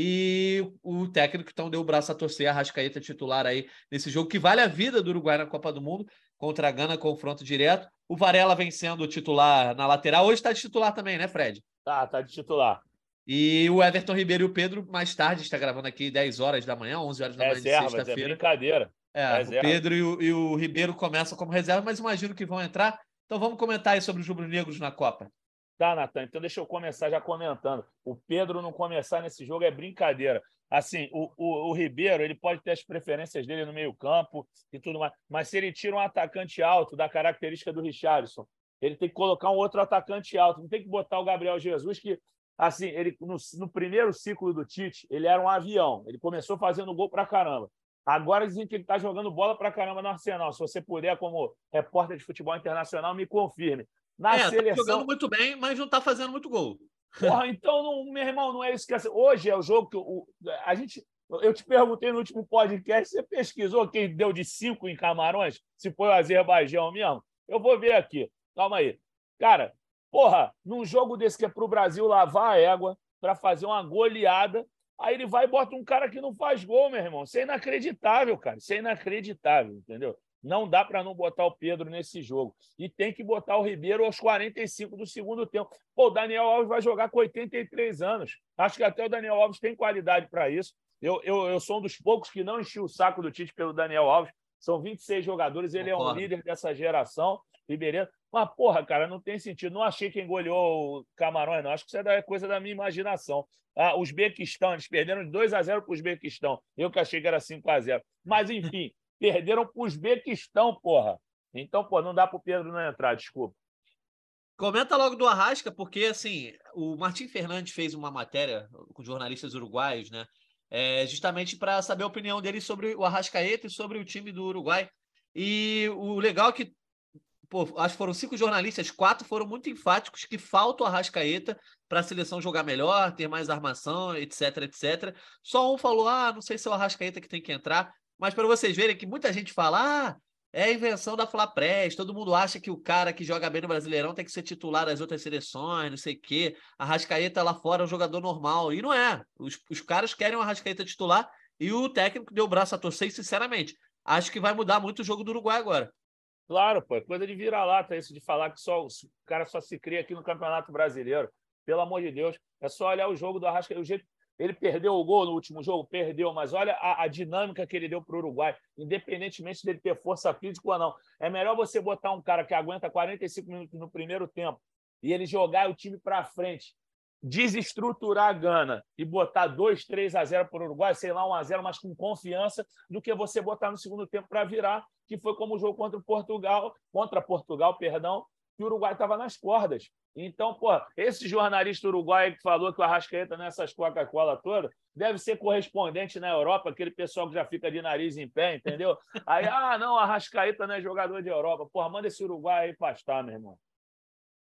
e o técnico então deu o braço a torcer, a Arrascaeta titular aí nesse jogo, que vale a vida do Uruguai na Copa do Mundo, contra a Gana, confronto direto. O Varela vem sendo o titular na lateral, hoje está de titular também, né, Fred? Tá, tá de titular. E o Everton Ribeiro e o Pedro, mais tarde, está gravando aqui dez horas da manhã, onze horas da manhã de Reservas, é sexta-feira. brincadeira. É, Reserva. o Pedro e o, e o Ribeiro começam como reserva, mas imagino que vão entrar. Então vamos comentar aí sobre os rubro-negros na Copa. Tá, Natan, então deixa eu começar já comentando. O Pedro não começar nesse jogo é brincadeira. Assim, o, o, o Ribeiro, ele pode ter as preferências dele no meio-campo e tudo mais, mas se ele tira um atacante alto da característica do Richarlison, ele tem que colocar um outro atacante alto. Não tem que botar o Gabriel Jesus, que, assim, ele no, no primeiro ciclo do Tite, ele era um avião. Ele começou fazendo gol pra caramba. Agora dizem que ele está jogando bola pra caramba no Arsenal. Se você puder, como repórter de futebol internacional, me confirme. Na é, seleção... tá jogando muito bem, mas não tá fazendo muito gol. Porra, então, não, meu irmão, não é isso que... Hoje é o jogo que... O, a gente, eu te perguntei no último podcast, você pesquisou quem deu de cinco em Camarões? Se foi o Azerbaijão mesmo? Eu vou ver aqui. Calma aí. Cara, porra, num jogo desse que é pro Brasil lavar a égua, para fazer uma goleada, aí ele vai e bota um cara que não faz gol, meu irmão. Isso é inacreditável, cara. Isso é inacreditável, entendeu? Não dá para não botar o Pedro nesse jogo. E tem que botar o Ribeiro aos quarenta e cinco do segundo tempo. Pô, o Daniel Alves vai jogar com oitenta e três anos. Acho que até o Daniel Alves tem qualidade para isso. Eu, eu, eu sou um dos poucos que não enchi o saco do Tite pelo Daniel Alves. São vinte e seis jogadores, ele Concordo. é um líder dessa geração, Ribeirense. Mas, porra, cara, não tem sentido. Não achei quem goleou o Camarões, não. Acho que isso é coisa da minha imaginação. Ah, os Uzbequistão, eles perderam de dois a zero para o Uzbequistão. Eu que achei que era cinco a zero. Mas, enfim, perderam para o Uzbequistão, porra. Então, pô, não dá para o Pedro não entrar, desculpa. Comenta logo do Arrasca, porque, assim, o Martim Fernandes fez uma matéria com jornalistas uruguaios, né? É, justamente para saber a opinião dele sobre o Arrascaeta e sobre o time do Uruguai. E o legal é que, pô, acho que foram cinco jornalistas, quatro foram muito enfáticos que falta o Arrascaeta para a seleção jogar melhor, ter mais armação, etc, etcétera. Só um falou, ah, não sei se é o Arrascaeta que tem que entrar, mas para vocês verem que muita gente fala, ah, é a invenção da Flapress, todo mundo acha que o cara que joga bem no Brasileirão tem que ser titular das outras seleções, não sei o quê. A Arrascaeta lá fora é um jogador normal. E não é. Os, os caras querem o Arrascaeta titular e o técnico deu o braço a torcer e, sinceramente, acho que vai mudar muito o jogo do Uruguai agora. Claro, pô, é coisa de vira-lata isso de falar que só, o cara só se cria aqui no Campeonato Brasileiro. Pelo amor de Deus, é só olhar o jogo do Arrascaeta, o jeito... Ele perdeu o gol no último jogo? Perdeu, mas olha a, a dinâmica que ele deu para o Uruguai, independentemente dele ter força física ou não. É melhor você botar um cara que aguenta quarenta e cinco minutos no primeiro tempo e ele jogar o time para frente, desestruturar a Gana e botar dois, três a zero para o Uruguai, sei lá, um a zero, mas com confiança, do que você botar no segundo tempo para virar, que foi como o jogo contra o Portugal, contra Portugal, perdão, que o Uruguai estava nas cordas. Então, pô, esse jornalista uruguaio que falou que o Arrascaeta nessas Coca-Cola toda deve ser correspondente na Europa, aquele pessoal que já fica de nariz em pé, entendeu? Aí, ah, não, o Arrascaeta não é jogador de Europa. Porra, manda esse Uruguai aí pastar, meu irmão.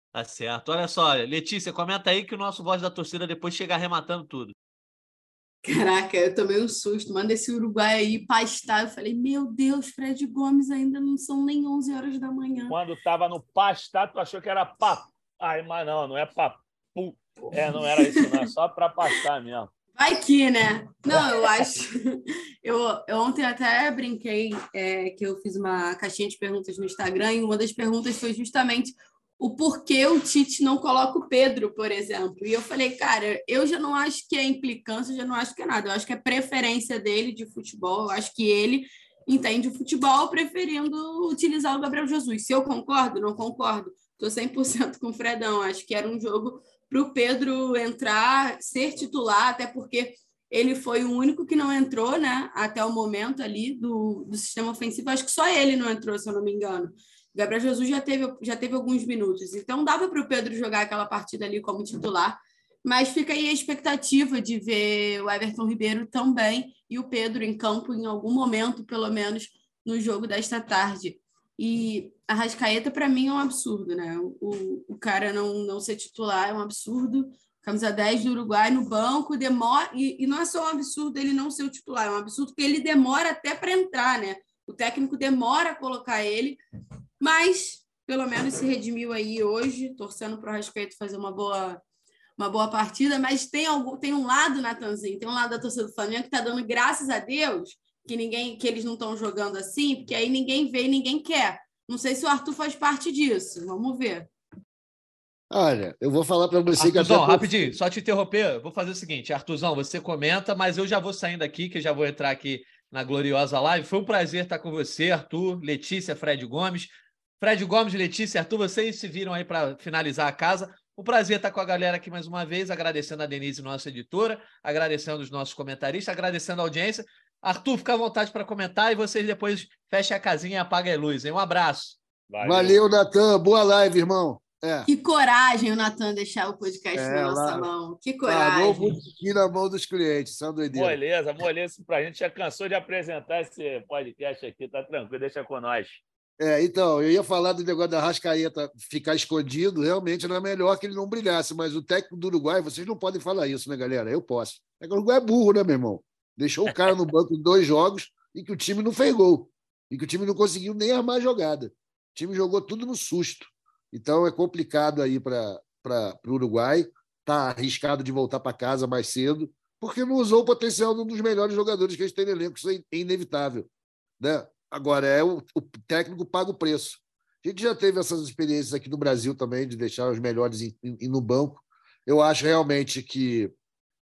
Tá certo. Olha só, Letícia, comenta aí que o nosso Voz da Torcida depois chega arrematando tudo. Caraca, eu tomei um susto. Manda esse Uruguai aí pastar. Eu falei, meu Deus, Fred Gomes, ainda não são nem onze horas da manhã. Quando estava no pastar, tu achou que era papo. Ai, mas não, não é papo. É, não era isso, não. É só para pastar mesmo. Vai que, né? Não, eu acho... Eu, eu ontem até brinquei é, que eu fiz uma caixinha de perguntas no Instagram e uma das perguntas foi justamente o porquê o Tite não coloca o Pedro, por exemplo. E eu falei, cara, eu já não acho que é implicância, eu já não acho que é nada. Eu acho que é preferência dele de futebol. Eu acho que ele entende o futebol preferindo utilizar o Gabriel Jesus. Se eu concordo, não concordo. Estou cem por cento com o Fredão. Acho que era um jogo para o Pedro entrar, ser titular, até porque ele foi o único que não entrou, né, até o momento ali do, do sistema ofensivo. Acho que só ele não entrou, se eu não me engano. Gabriel Jesus já teve, já teve alguns minutos. Então, dava para o Pedro jogar aquela partida ali como titular. Mas fica aí a expectativa de ver o Everton Ribeiro também e o Pedro em campo em algum momento, pelo menos, no jogo desta tarde. E a Arrascaeta, para mim, é um absurdo, né? O, o cara não, não ser titular é um absurdo. Camisa dez do Uruguai no banco, demora... E, e não é só um absurdo ele não ser o titular, é um absurdo que ele demora até para entrar, né? O técnico demora a colocar ele, mas pelo menos se redimiu aí hoje, torcendo para o Arrascaeta fazer uma boa, uma boa partida. Mas tem, algum, tem um lado, Natanzinho, tem um lado da torcida do Flamengo que está dando graças a Deus que, ninguém, que eles não estão jogando assim, porque aí ninguém vê e ninguém quer. Não sei se o Arthur faz parte disso, vamos ver. Olha, eu vou falar para você Arthurzão, que até... rapidinho, só te interromper, vou fazer o seguinte, Arthurzão, você comenta, mas eu já vou saindo aqui, que já vou entrar aqui na gloriosa live. Foi um prazer estar com você, Arthur, Letícia, Fred Gomes. Fred Gomes, Letícia, Arthur, vocês se viram aí para finalizar a casa. Um prazer estar com a galera aqui mais uma vez, agradecendo a Denise, nossa editora, agradecendo os nossos comentaristas, agradecendo a audiência. Arthur, fica à vontade para comentar e vocês depois fechem a casinha e apaguem a luz, hein? Um abraço. Valeu, Valeu Natan. Boa live, irmão. É. Que coragem o Natan deixar o podcast é, na nossa lá, mão. Que coragem. Largou o botiquim na mão dos clientes, são doideira. Moleza, moleza pra gente. Já cansou de apresentar esse podcast aqui. Tá tranquilo, deixa com nós. É, então, eu ia falar do negócio da Arrascaeta ficar escondido. Realmente era melhor que ele não brilhasse, mas o técnico do Uruguai, vocês não podem falar isso, né, galera? Eu posso. É que o Uruguai é burro, né, meu irmão? Deixou o cara no banco em dois jogos e que o time não fez gol. E que o time não conseguiu nem armar a jogada. O time jogou tudo no susto. Então é complicado aí para o Uruguai. Está arriscado de voltar para casa mais cedo, porque não usou o potencial de um dos melhores jogadores que a gente tem no elenco. Isso é inevitável, né? Agora, é o, o técnico paga o preço. A gente já teve essas experiências aqui no Brasil também, de deixar os melhores em, em, no banco. Eu acho realmente que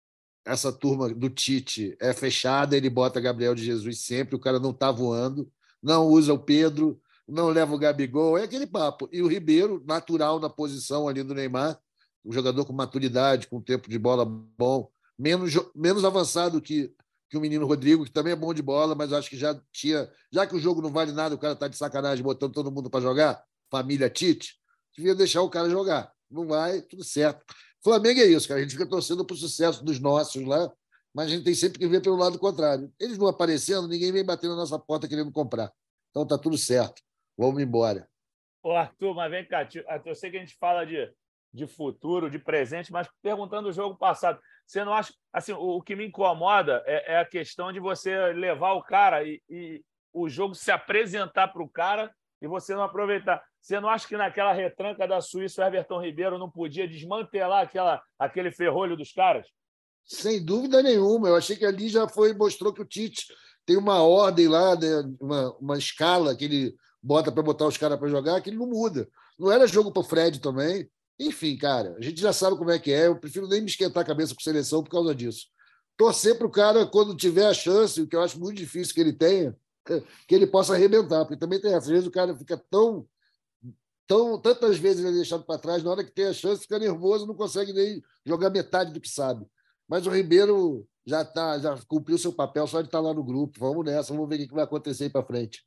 essa turma do Tite é fechada, ele bota Gabriel de Jesus sempre, o cara não está voando, não usa o Pedro, não leva o Gabigol, é aquele papo. E o Ribeiro, natural na posição ali do Neymar, um jogador com maturidade, com tempo de bola bom, menos, menos avançado que, que o menino Rodrigo, que também é bom de bola, mas acho que já tinha... Já que o jogo não vale nada, o cara está de sacanagem botando todo mundo para jogar, família Tite, devia deixar o cara jogar. Não vai, tudo certo. Flamengo é isso, cara. A gente fica torcendo para o sucesso dos nossos lá, mas a gente tem sempre que ver pelo lado contrário. Eles não aparecendo, ninguém vem bater na nossa porta querendo comprar. Então tá tudo certo. Vamos embora. Ô, Arthur, mas vem cá. Eu sei que a gente fala de, de futuro, de presente, mas perguntando o jogo passado, você não acha... Assim, o, o que me incomoda é, é a questão de você levar o cara e, e o jogo se apresentar para o cara e você não aproveitar. Você não acha que naquela retranca da Suíça o Everton Ribeiro não podia desmantelar aquela, aquele ferrolho dos caras? Sem dúvida nenhuma. Eu achei que ali já foi, mostrou que o Tite tem uma ordem lá, né, uma, uma escala que ele bota para botar os caras para jogar, que ele não muda. Não era jogo para o Fred também. Enfim, cara, a gente já sabe como é que é. Eu prefiro nem me esquentar a cabeça com seleção por causa disso. Torcer para o cara, quando tiver a chance, o que eu acho muito difícil que ele tenha, que ele possa arrebentar, porque também tem essa. Às vezes o cara fica tão, tão tantas vezes ele é deixado para trás, na hora que tem a chance, fica nervoso, não consegue nem jogar metade do que sabe. Mas o Ribeiro já, tá, já cumpriu seu papel, só de estar lá no grupo. Vamos nessa, vamos ver o que vai acontecer aí para frente.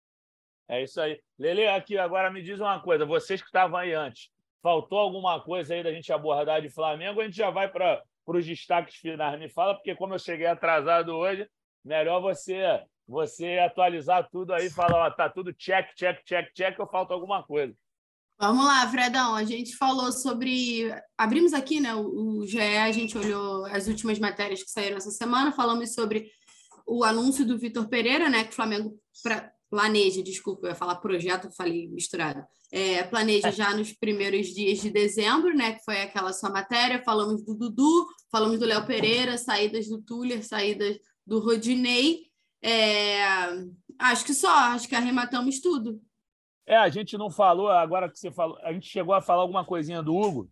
É isso aí. Lele, aqui, agora me diz uma coisa, vocês que estavam aí antes, faltou alguma coisa aí da gente abordar de Flamengo, a gente já vai para os destaques finais. Me fala, porque como eu cheguei atrasado hoje, melhor você, você atualizar tudo aí e falar, ó, tá tudo check, check, check, check, ou falta alguma coisa. Vamos lá, Fredão. A gente falou sobre... Abrimos aqui, né? O, o G E, a gente olhou as últimas matérias que saíram essa semana. Falamos sobre o anúncio do Vitor Pereira, né? Que o Flamengo pra... planeja, desculpa, eu ia falar projeto, falei misturado. É, planeja já nos primeiros dias de dezembro, né? Que foi aquela sua matéria. Falamos do Dudu, falamos do Léo Pereira, saídas do Tuller, saídas do Rodinei. É... Acho que só, acho que arrematamos tudo. É, a gente não falou, agora que você falou, a gente chegou a falar alguma coisinha do Hugo?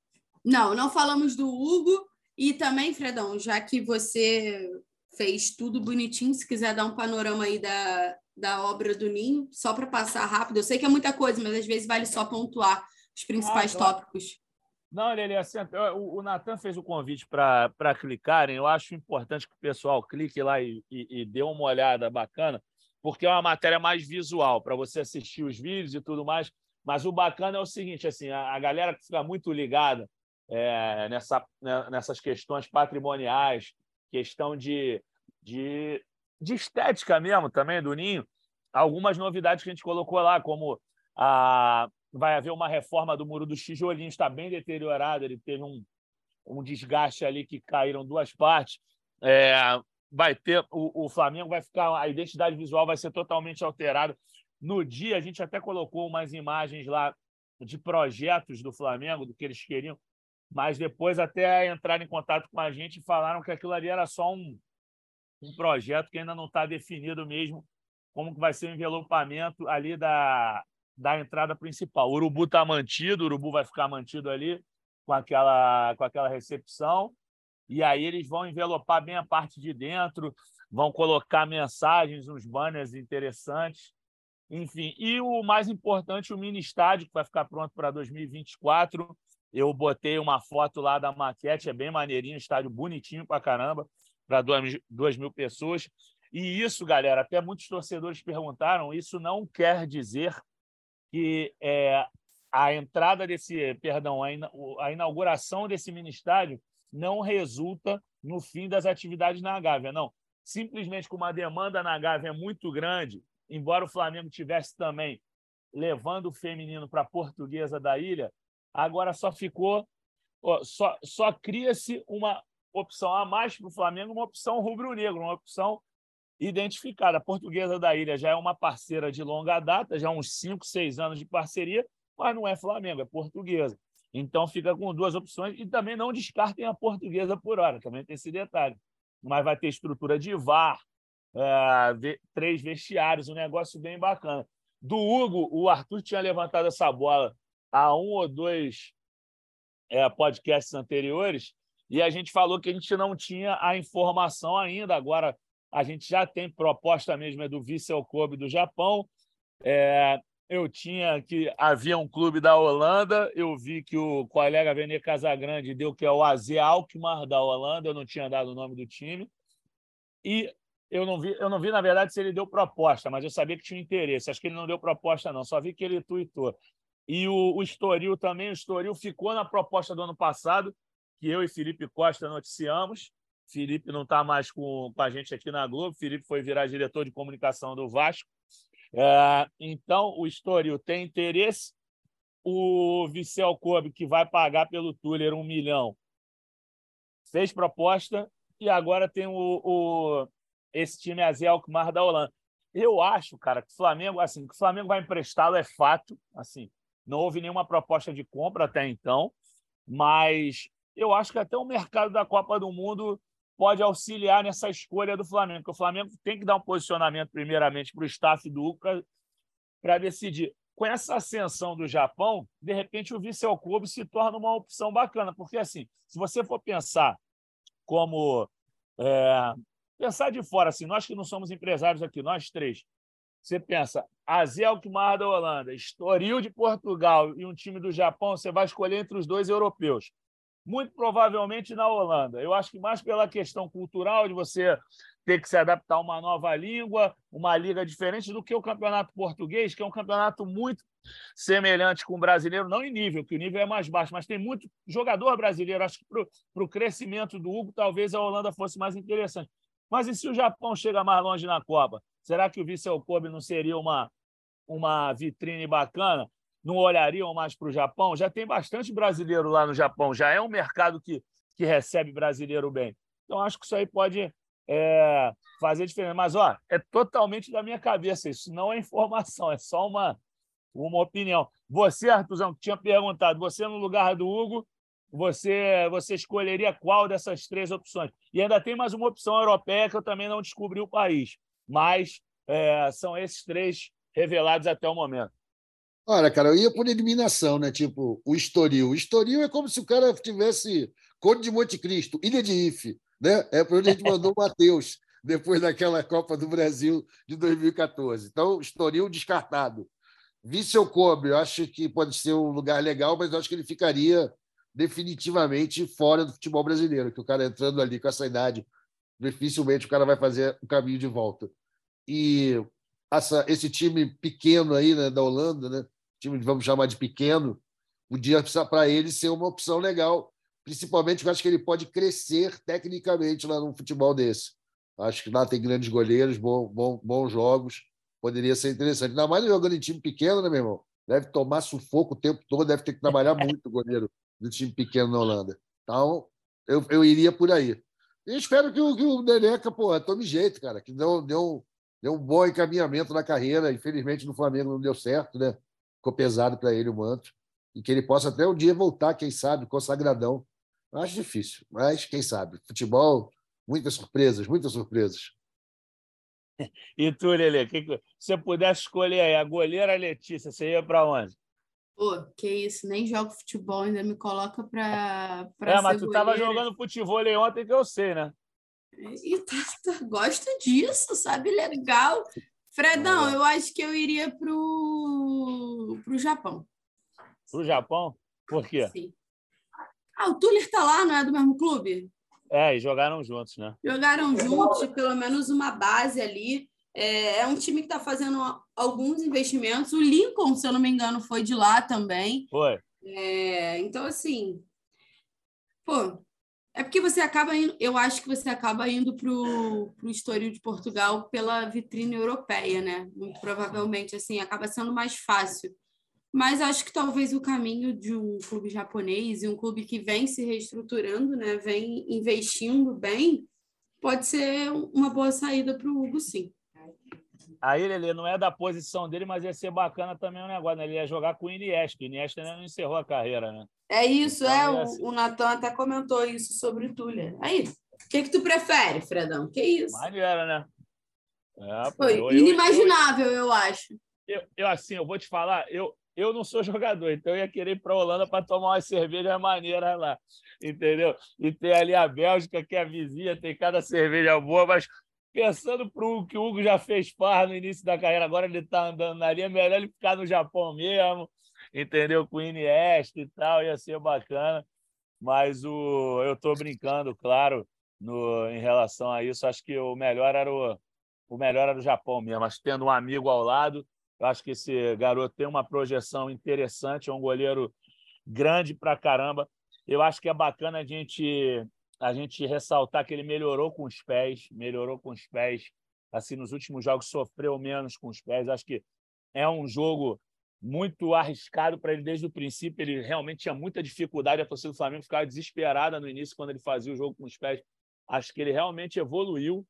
Não, não falamos do Hugo. E também, Fredão, já que você fez tudo bonitinho, se quiser dar um panorama aí da, da obra do Ninho, só para passar rápido. Eu sei que é muita coisa, mas às vezes vale só pontuar os principais ah, claro. tópicos. Não, Lelê, assim, o, o Natan fez o convite para clicarem. Eu acho importante que o pessoal clique lá e, e, e dê uma olhada bacana, porque é uma matéria mais visual, para você assistir os vídeos e tudo mais. Mas o bacana é o seguinte, assim, a, a galera que fica muito ligada é, nessa, né, nessas questões patrimoniais, questão de, de, de estética mesmo também do Ninho, algumas novidades que a gente colocou lá, como a, vai haver uma reforma do Muro dos Tijolinhos, está bem deteriorado, ele teve um, um desgaste ali que caíram duas partes. É, vai ter o, o Flamengo vai ficar, a identidade visual vai ser totalmente alterada. No dia, a gente até colocou umas imagens lá de projetos do Flamengo, do que eles queriam, mas depois até entraram em contato com a gente e falaram que aquilo ali era só um, um projeto que ainda não está definido mesmo como que vai ser o envelopamento ali da, da entrada principal. O Urubu está mantido, o Urubu vai ficar mantido ali com aquela, com aquela recepção. E aí eles vão envelopar bem a parte de dentro, vão colocar mensagens, uns banners interessantes, enfim. E o mais importante, o mini estádio, que vai ficar pronto para dois mil e vinte e quatro. Eu botei uma foto lá da maquete, é bem maneirinho, estádio bonitinho pra caramba, para duas mil pessoas. E isso, galera, até muitos torcedores perguntaram, isso não quer dizer que é, a entrada desse, perdão, a inauguração desse mini estádio não resulta no fim das atividades na Gávea, não. Simplesmente com uma demanda na Gávea muito grande, embora o Flamengo tivesse também levando o feminino para a Portuguesa da Ilha, agora só ficou, ó, só, só cria-se uma opção a mais para o Flamengo, uma opção rubro-negro, uma opção identificada. A Portuguesa da Ilha já é uma parceira de longa data, já há uns cinco, seis anos de parceria, mas não é Flamengo, é Portuguesa. Então, fica com duas opções e também não descartem a Portuguesa por hora, também tem esse detalhe. Mas vai ter estrutura de V A R, é, três vestiários, um negócio bem bacana. Do Hugo, o Arthur tinha levantado essa bola há um ou dois é, podcasts anteriores e a gente falou que a gente não tinha a informação ainda. Agora, a gente já tem proposta mesmo, é do Vissel Kobe do Japão. É, Eu tinha que havia um clube da Holanda, eu vi que o colega Vene Casagrande deu que é o A Z Alkmaar da Holanda, eu não tinha dado o nome do time. E eu não vi, eu não vi, na verdade, se ele deu proposta, mas eu sabia que tinha interesse. Acho que ele não deu proposta, não, só vi que ele tuitou. E o, o Estoril também, o Estoril ficou na proposta do ano passado, que eu e Felipe Costa noticiamos. Felipe não está mais com, com a gente aqui na Globo, Felipe foi virar diretor de comunicação do Vasco. É, então, o Estoril tem interesse. O Vissel Kobe, que vai pagar pelo Tuller um milhão, fez proposta e agora tem o, o, esse time A Z Alkmaar da Holanda. Eu acho, cara, que o Flamengo, assim, que o Flamengo vai emprestá-lo é fato. Assim, não houve nenhuma proposta de compra até então, mas eu acho que até o mercado da Copa do Mundo pode auxiliar nessa escolha do Flamengo, porque o Flamengo tem que dar um posicionamento, primeiramente, para o staff do Hugo para decidir. Com essa ascensão do Japão, de repente o Vissel Kobe se torna uma opção bacana, porque, assim, se você for pensar como... É, pensar de fora, assim, nós que não somos empresários aqui, nós três, você pensa, A Z Alkmaar da Holanda, Estoril de Portugal e um time do Japão, você vai escolher entre os dois europeus. Muito provavelmente na Holanda. Eu acho que mais pela questão cultural de você ter que se adaptar a uma nova língua, uma liga diferente do que o campeonato português, que é um campeonato muito semelhante com o brasileiro, não em nível, que o nível é mais baixo, mas tem muito jogador brasileiro. Acho que para o crescimento do Hugo, talvez a Holanda fosse mais interessante. Mas e se o Japão chega mais longe na Copa? Será que o Vissel Kobe não seria uma, uma vitrine bacana? não olhariam mais para o Japão? Já tem bastante brasileiro lá no Japão, já é um mercado que, que recebe brasileiro bem. Então, acho que isso aí pode é, fazer diferença. Mas, ó, é totalmente da minha cabeça, isso não é informação, é só uma, uma opinião. Você, Arthurzão, que tinha perguntado, você no lugar do Hugo, você, você escolheria qual dessas três opções? E ainda tem mais uma opção europeia que eu também não descobri o país, mas é, são esses três revelados até o momento. Olha, cara, eu ia por eliminação, né? Tipo, o Estoril. O Estoril é como se o cara tivesse Conde de Monte Cristo, Ilha de Ife, né? É para onde a gente mandou o Matheus depois daquela Copa do Brasil de dois mil e quatorze. Então, Estoril descartado. Vissel Kobe, eu acho que pode ser um lugar legal, mas eu acho que ele ficaria definitivamente fora do futebol brasileiro, que o cara entrando ali com essa idade, dificilmente o cara vai fazer o caminho de volta. E essa, esse time pequeno aí, né, da Holanda, né, time, vamos chamar de pequeno, podia, para ele, ser uma opção legal, principalmente porque eu acho que ele pode crescer tecnicamente lá num futebol desse. Acho que lá tem grandes goleiros, bom, bom, bons jogos, poderia ser interessante. Ainda mais jogando em time pequeno, né, meu irmão? Deve tomar sufoco o tempo todo, deve ter que trabalhar muito o goleiro do time pequeno na Holanda. Então, eu, eu iria por aí. E espero que o, que o Neneca, porra, tome jeito, cara, que deu, deu, deu um bom encaminhamento na carreira. Infelizmente, no Flamengo não deu certo, né? Ficou pesado para ele o manto. E que ele possa até um dia voltar, quem sabe, consagradão. Acho difícil, mas quem sabe. Futebol, muitas surpresas, muitas surpresas. E tu, Lelê, que que, se você pudesse escolher aí a goleira Letícia, você ia para onde? Pô, que isso, nem jogo futebol, ainda me coloca para É, ser mas tu goleira. estava jogando futebol ontem, que eu sei, né? E tá, tá, gosta disso, sabe? Legal. Fredão, é. eu acho que eu iria pro, pro Japão. Pro Japão? Por quê? Sim. Ah, o Tuller tá lá, não é do mesmo clube? É, e jogaram juntos, né? Jogaram juntos, pelo menos uma base ali. É, é um time que está fazendo alguns investimentos. O Lincoln, se eu não me engano, foi de lá também. Foi. É, então, assim, pô, é porque você acaba indo, eu acho que você acaba indo para o Estoril de Portugal pela vitrine europeia, né? Muito provavelmente, assim, acaba sendo mais fácil. Mas acho que talvez o caminho de um clube japonês e um clube que vem se reestruturando, né? Vem investindo bem, pode ser uma boa saída para o Hugo, sim. Aí ele não é da posição dele, mas ia ser bacana também o negócio, né? Ele ia jogar com o Iniesta. O Iniesta ainda não encerrou a carreira, né? É isso, então, é. Ser... O, o Natan até comentou isso sobre o Tuller. Aí, o que, que tu prefere, Fredão? Que isso? Maneiro, né? É, pô, Foi eu, inimaginável, eu, eu, eu acho. Eu, eu, assim, eu vou te falar, eu, eu não sou jogador, então eu ia querer ir para a Holanda para tomar uma cerveja maneira lá, entendeu? E ter ali a Bélgica, que é a vizinha, tem cada cerveja boa, mas pensando para o que o Hugo já fez par no início da carreira, agora ele está andando na linha, é melhor ele ficar no Japão mesmo, entendeu? Com o Iniesta e tal, ia ser bacana. Mas o, eu estou brincando, claro, no, em relação a isso. Acho que o melhor era o, o melhor era o Japão mesmo. Mas tendo um amigo ao lado, eu acho que esse garoto tem uma projeção interessante, é um goleiro grande pra caramba. Eu acho que é bacana a gente, a gente ressaltar que ele melhorou com os pés, melhorou com os pés. Assim, nos últimos jogos sofreu menos com os pés. Acho que é um jogo muito arriscado para ele desde o princípio. Ele realmente tinha muita dificuldade. A torcida do Flamengo ficava desesperada no início quando ele fazia o jogo com os pés. Acho que ele realmente evoluiu,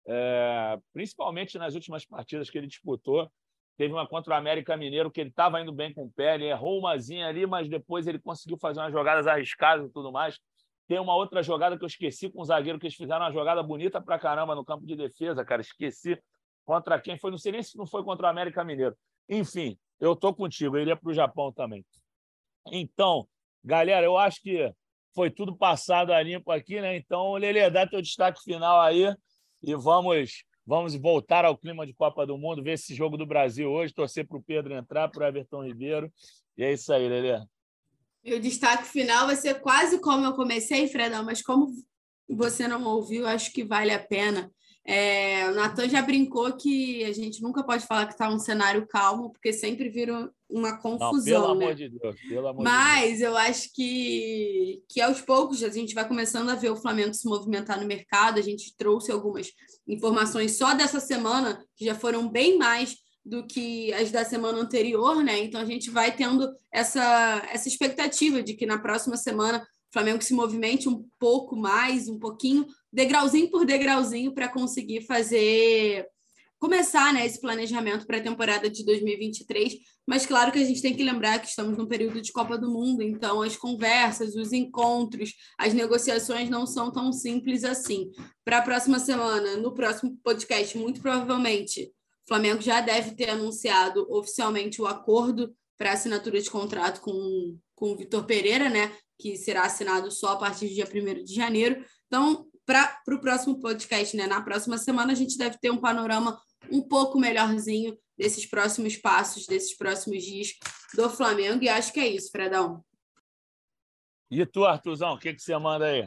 é, principalmente nas últimas partidas que ele disputou. Teve uma contra o América Mineiro que ele estava indo bem com o pé, ele errou umazinha ali, mas depois ele conseguiu fazer umas jogadas arriscadas e tudo mais. Tem uma outra jogada que eu esqueci com o zagueiro, que eles fizeram uma jogada bonita pra caramba no campo de defesa, cara. Esqueci contra quem foi, não sei nem se não foi contra o América Mineiro. Enfim, eu tô contigo, eu iria para o Japão também. Então, galera, eu acho que foi tudo passado a limpo aqui, né? Então, Lelê, dá teu destaque final aí e vamos, vamos voltar ao clima de Copa do Mundo, ver esse jogo do Brasil hoje, torcer para o Pedro entrar, para o Everton Ribeiro. E é isso aí, Lelê. Meu destaque final vai ser quase como eu comecei, Fredão, mas como você não ouviu, acho que vale a pena. É, o Natan já brincou que a gente nunca pode falar que está um cenário calmo, porque sempre vira uma confusão. Não, pelo né? amor de Deus, pelo amor Mas de Deus. eu acho que, que aos poucos a gente vai começando a ver o Flamengo se movimentar no mercado. A gente trouxe algumas informações só dessa semana, que já foram bem mais do que as da semana anterior, né? Então a gente vai tendo essa, essa expectativa de que na próxima semana o Flamengo se movimente um pouco mais, um pouquinho, degrauzinho por degrauzinho, para conseguir fazer... começar, né, esse planejamento para a temporada de dois mil e vinte e três, mas claro que a gente tem que lembrar que estamos num período de Copa do Mundo, então as conversas, os encontros, as negociações não são tão simples assim. Para a próxima semana, no próximo podcast, muito provavelmente, o Flamengo já deve ter anunciado oficialmente o acordo para assinatura de contrato com, com o Vitor Pereira, né, que será assinado só a partir do dia primeiro de janeiro. Então, para o próximo podcast, né, na próxima semana, a gente deve ter um panorama um pouco melhorzinho desses próximos passos, desses próximos dias do Flamengo, e acho que é isso, Fredão. E tu, Arthurzão, o que, que você manda aí?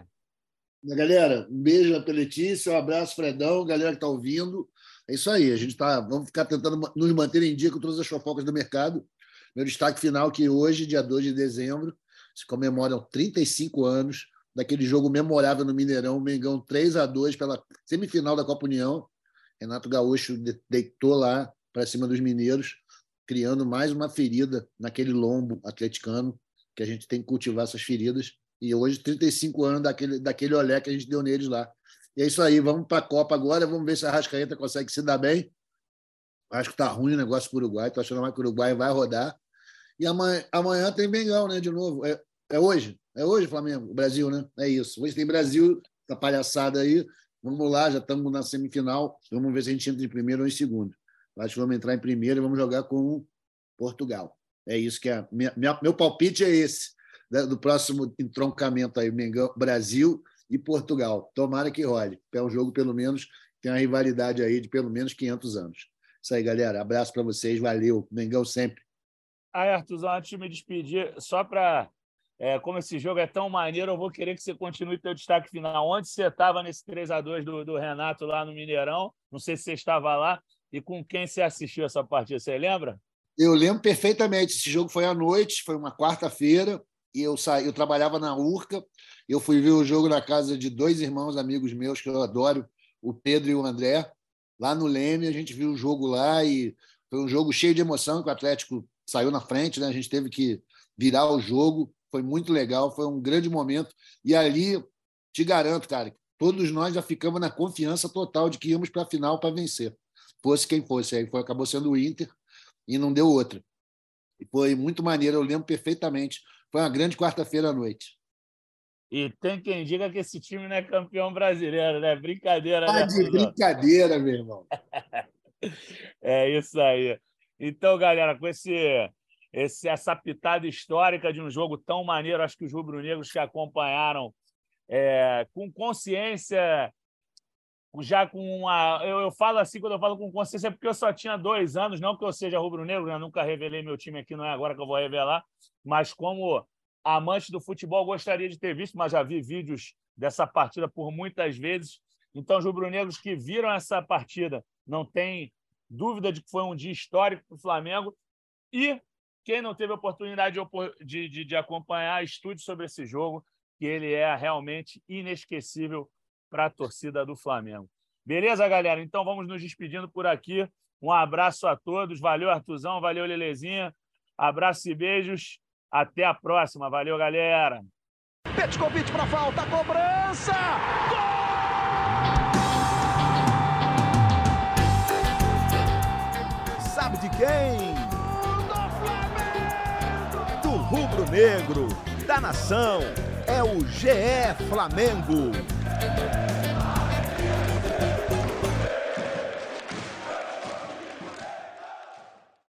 Galera, um beijo para Letícia, um abraço, Fredão, galera que está ouvindo. É isso aí, a gente tá, vamos ficar tentando nos manter em dia com todas as fofocas do mercado. Meu destaque final que hoje, dia dois de dezembro, se comemoram trinta e cinco anos daquele jogo memorável no Mineirão, Mengão três a dois pela semifinal da Copa União. Renato Gaúcho deitou lá para cima dos mineiros, criando mais uma ferida naquele lombo atleticano, que a gente tem que cultivar essas feridas. E hoje, trinta e cinco anos daquele, daquele olé que a gente deu neles lá. E é isso aí, vamos para a Copa agora, vamos ver se a Arrascaeta consegue se dar bem. Acho que está ruim o negócio para o Uruguai, estou achando mais que o Uruguai vai rodar. E amanhã, amanhã tem Mengão, né, de novo. É, é hoje? É hoje, Flamengo? Brasil, né? É isso. Hoje tem Brasil, essa palhaçada aí. Vamos lá, já estamos na semifinal. Vamos ver se a gente entra em primeiro ou em segundo. Acho que vamos entrar em primeiro e vamos jogar com Portugal. É isso que é. Minha, minha, meu palpite é esse, né, do próximo entroncamento aí, Mengão, Brasil e Portugal. Tomara que role. É um jogo, pelo menos, tem uma rivalidade aí de pelo menos quinhentos anos. Isso aí, galera. Abraço para vocês. Valeu. Mengão sempre. Aí, Arthurzão, antes de me despedir, só para... É, como esse jogo é tão maneiro, eu vou querer que você continue teu destaque final. Onde você estava nesse três a dois do, do Renato lá no Mineirão? Não sei se você estava lá. E com quem você assistiu essa partida? Você lembra? Eu lembro perfeitamente. Esse jogo foi à noite, foi uma quarta-feira, e eu, sa... eu trabalhava na Urca. Eu fui ver o jogo na casa de dois irmãos amigos meus que eu adoro, o Pedro e o André, lá no Leme. A gente viu o jogo lá e foi um jogo cheio de emoção, que o Atlético saiu na frente, né? A gente teve que virar o jogo. Foi muito legal, foi um grande momento. E ali, te garanto, cara, todos nós já ficamos na confiança total de que íamos para a final para vencer. Fosse quem fosse. Aí foi, acabou sendo o Inter e não deu outra. E foi muito maneiro, eu lembro perfeitamente. Foi uma grande quarta-feira à noite. E tem quem diga que esse time não é campeão brasileiro, né? Brincadeira, ah, né? De brincadeira, meu irmão. É isso aí. Então, galera, com esse... Esse, essa pitada histórica de um jogo tão maneiro, acho que os rubro-negros que acompanharam é, com consciência, já com uma... Eu, eu falo assim, quando eu falo com consciência, porque eu só tinha dois anos, não que eu seja rubro-negro, eu nunca revelei meu time aqui, não é agora que eu vou revelar, mas como amante do futebol, gostaria de ter visto, mas já vi vídeos dessa partida por muitas vezes. Então, os rubro-negros que viram essa partida não tem dúvida de que foi um dia histórico para o Flamengo. E quem não teve a oportunidade de, de, de acompanhar, estude sobre esse jogo, que ele é realmente inesquecível para a torcida do Flamengo. Beleza, galera? Então vamos nos despedindo por aqui. Um abraço a todos. Valeu, Arthurzão. Valeu, Lelezinha. Abraço e beijos. Até a próxima. Valeu, galera. Petkovic para falta. Cobrança! Gol! Sabe de quem? Rubro-negro, da nação, é o G E Flamengo.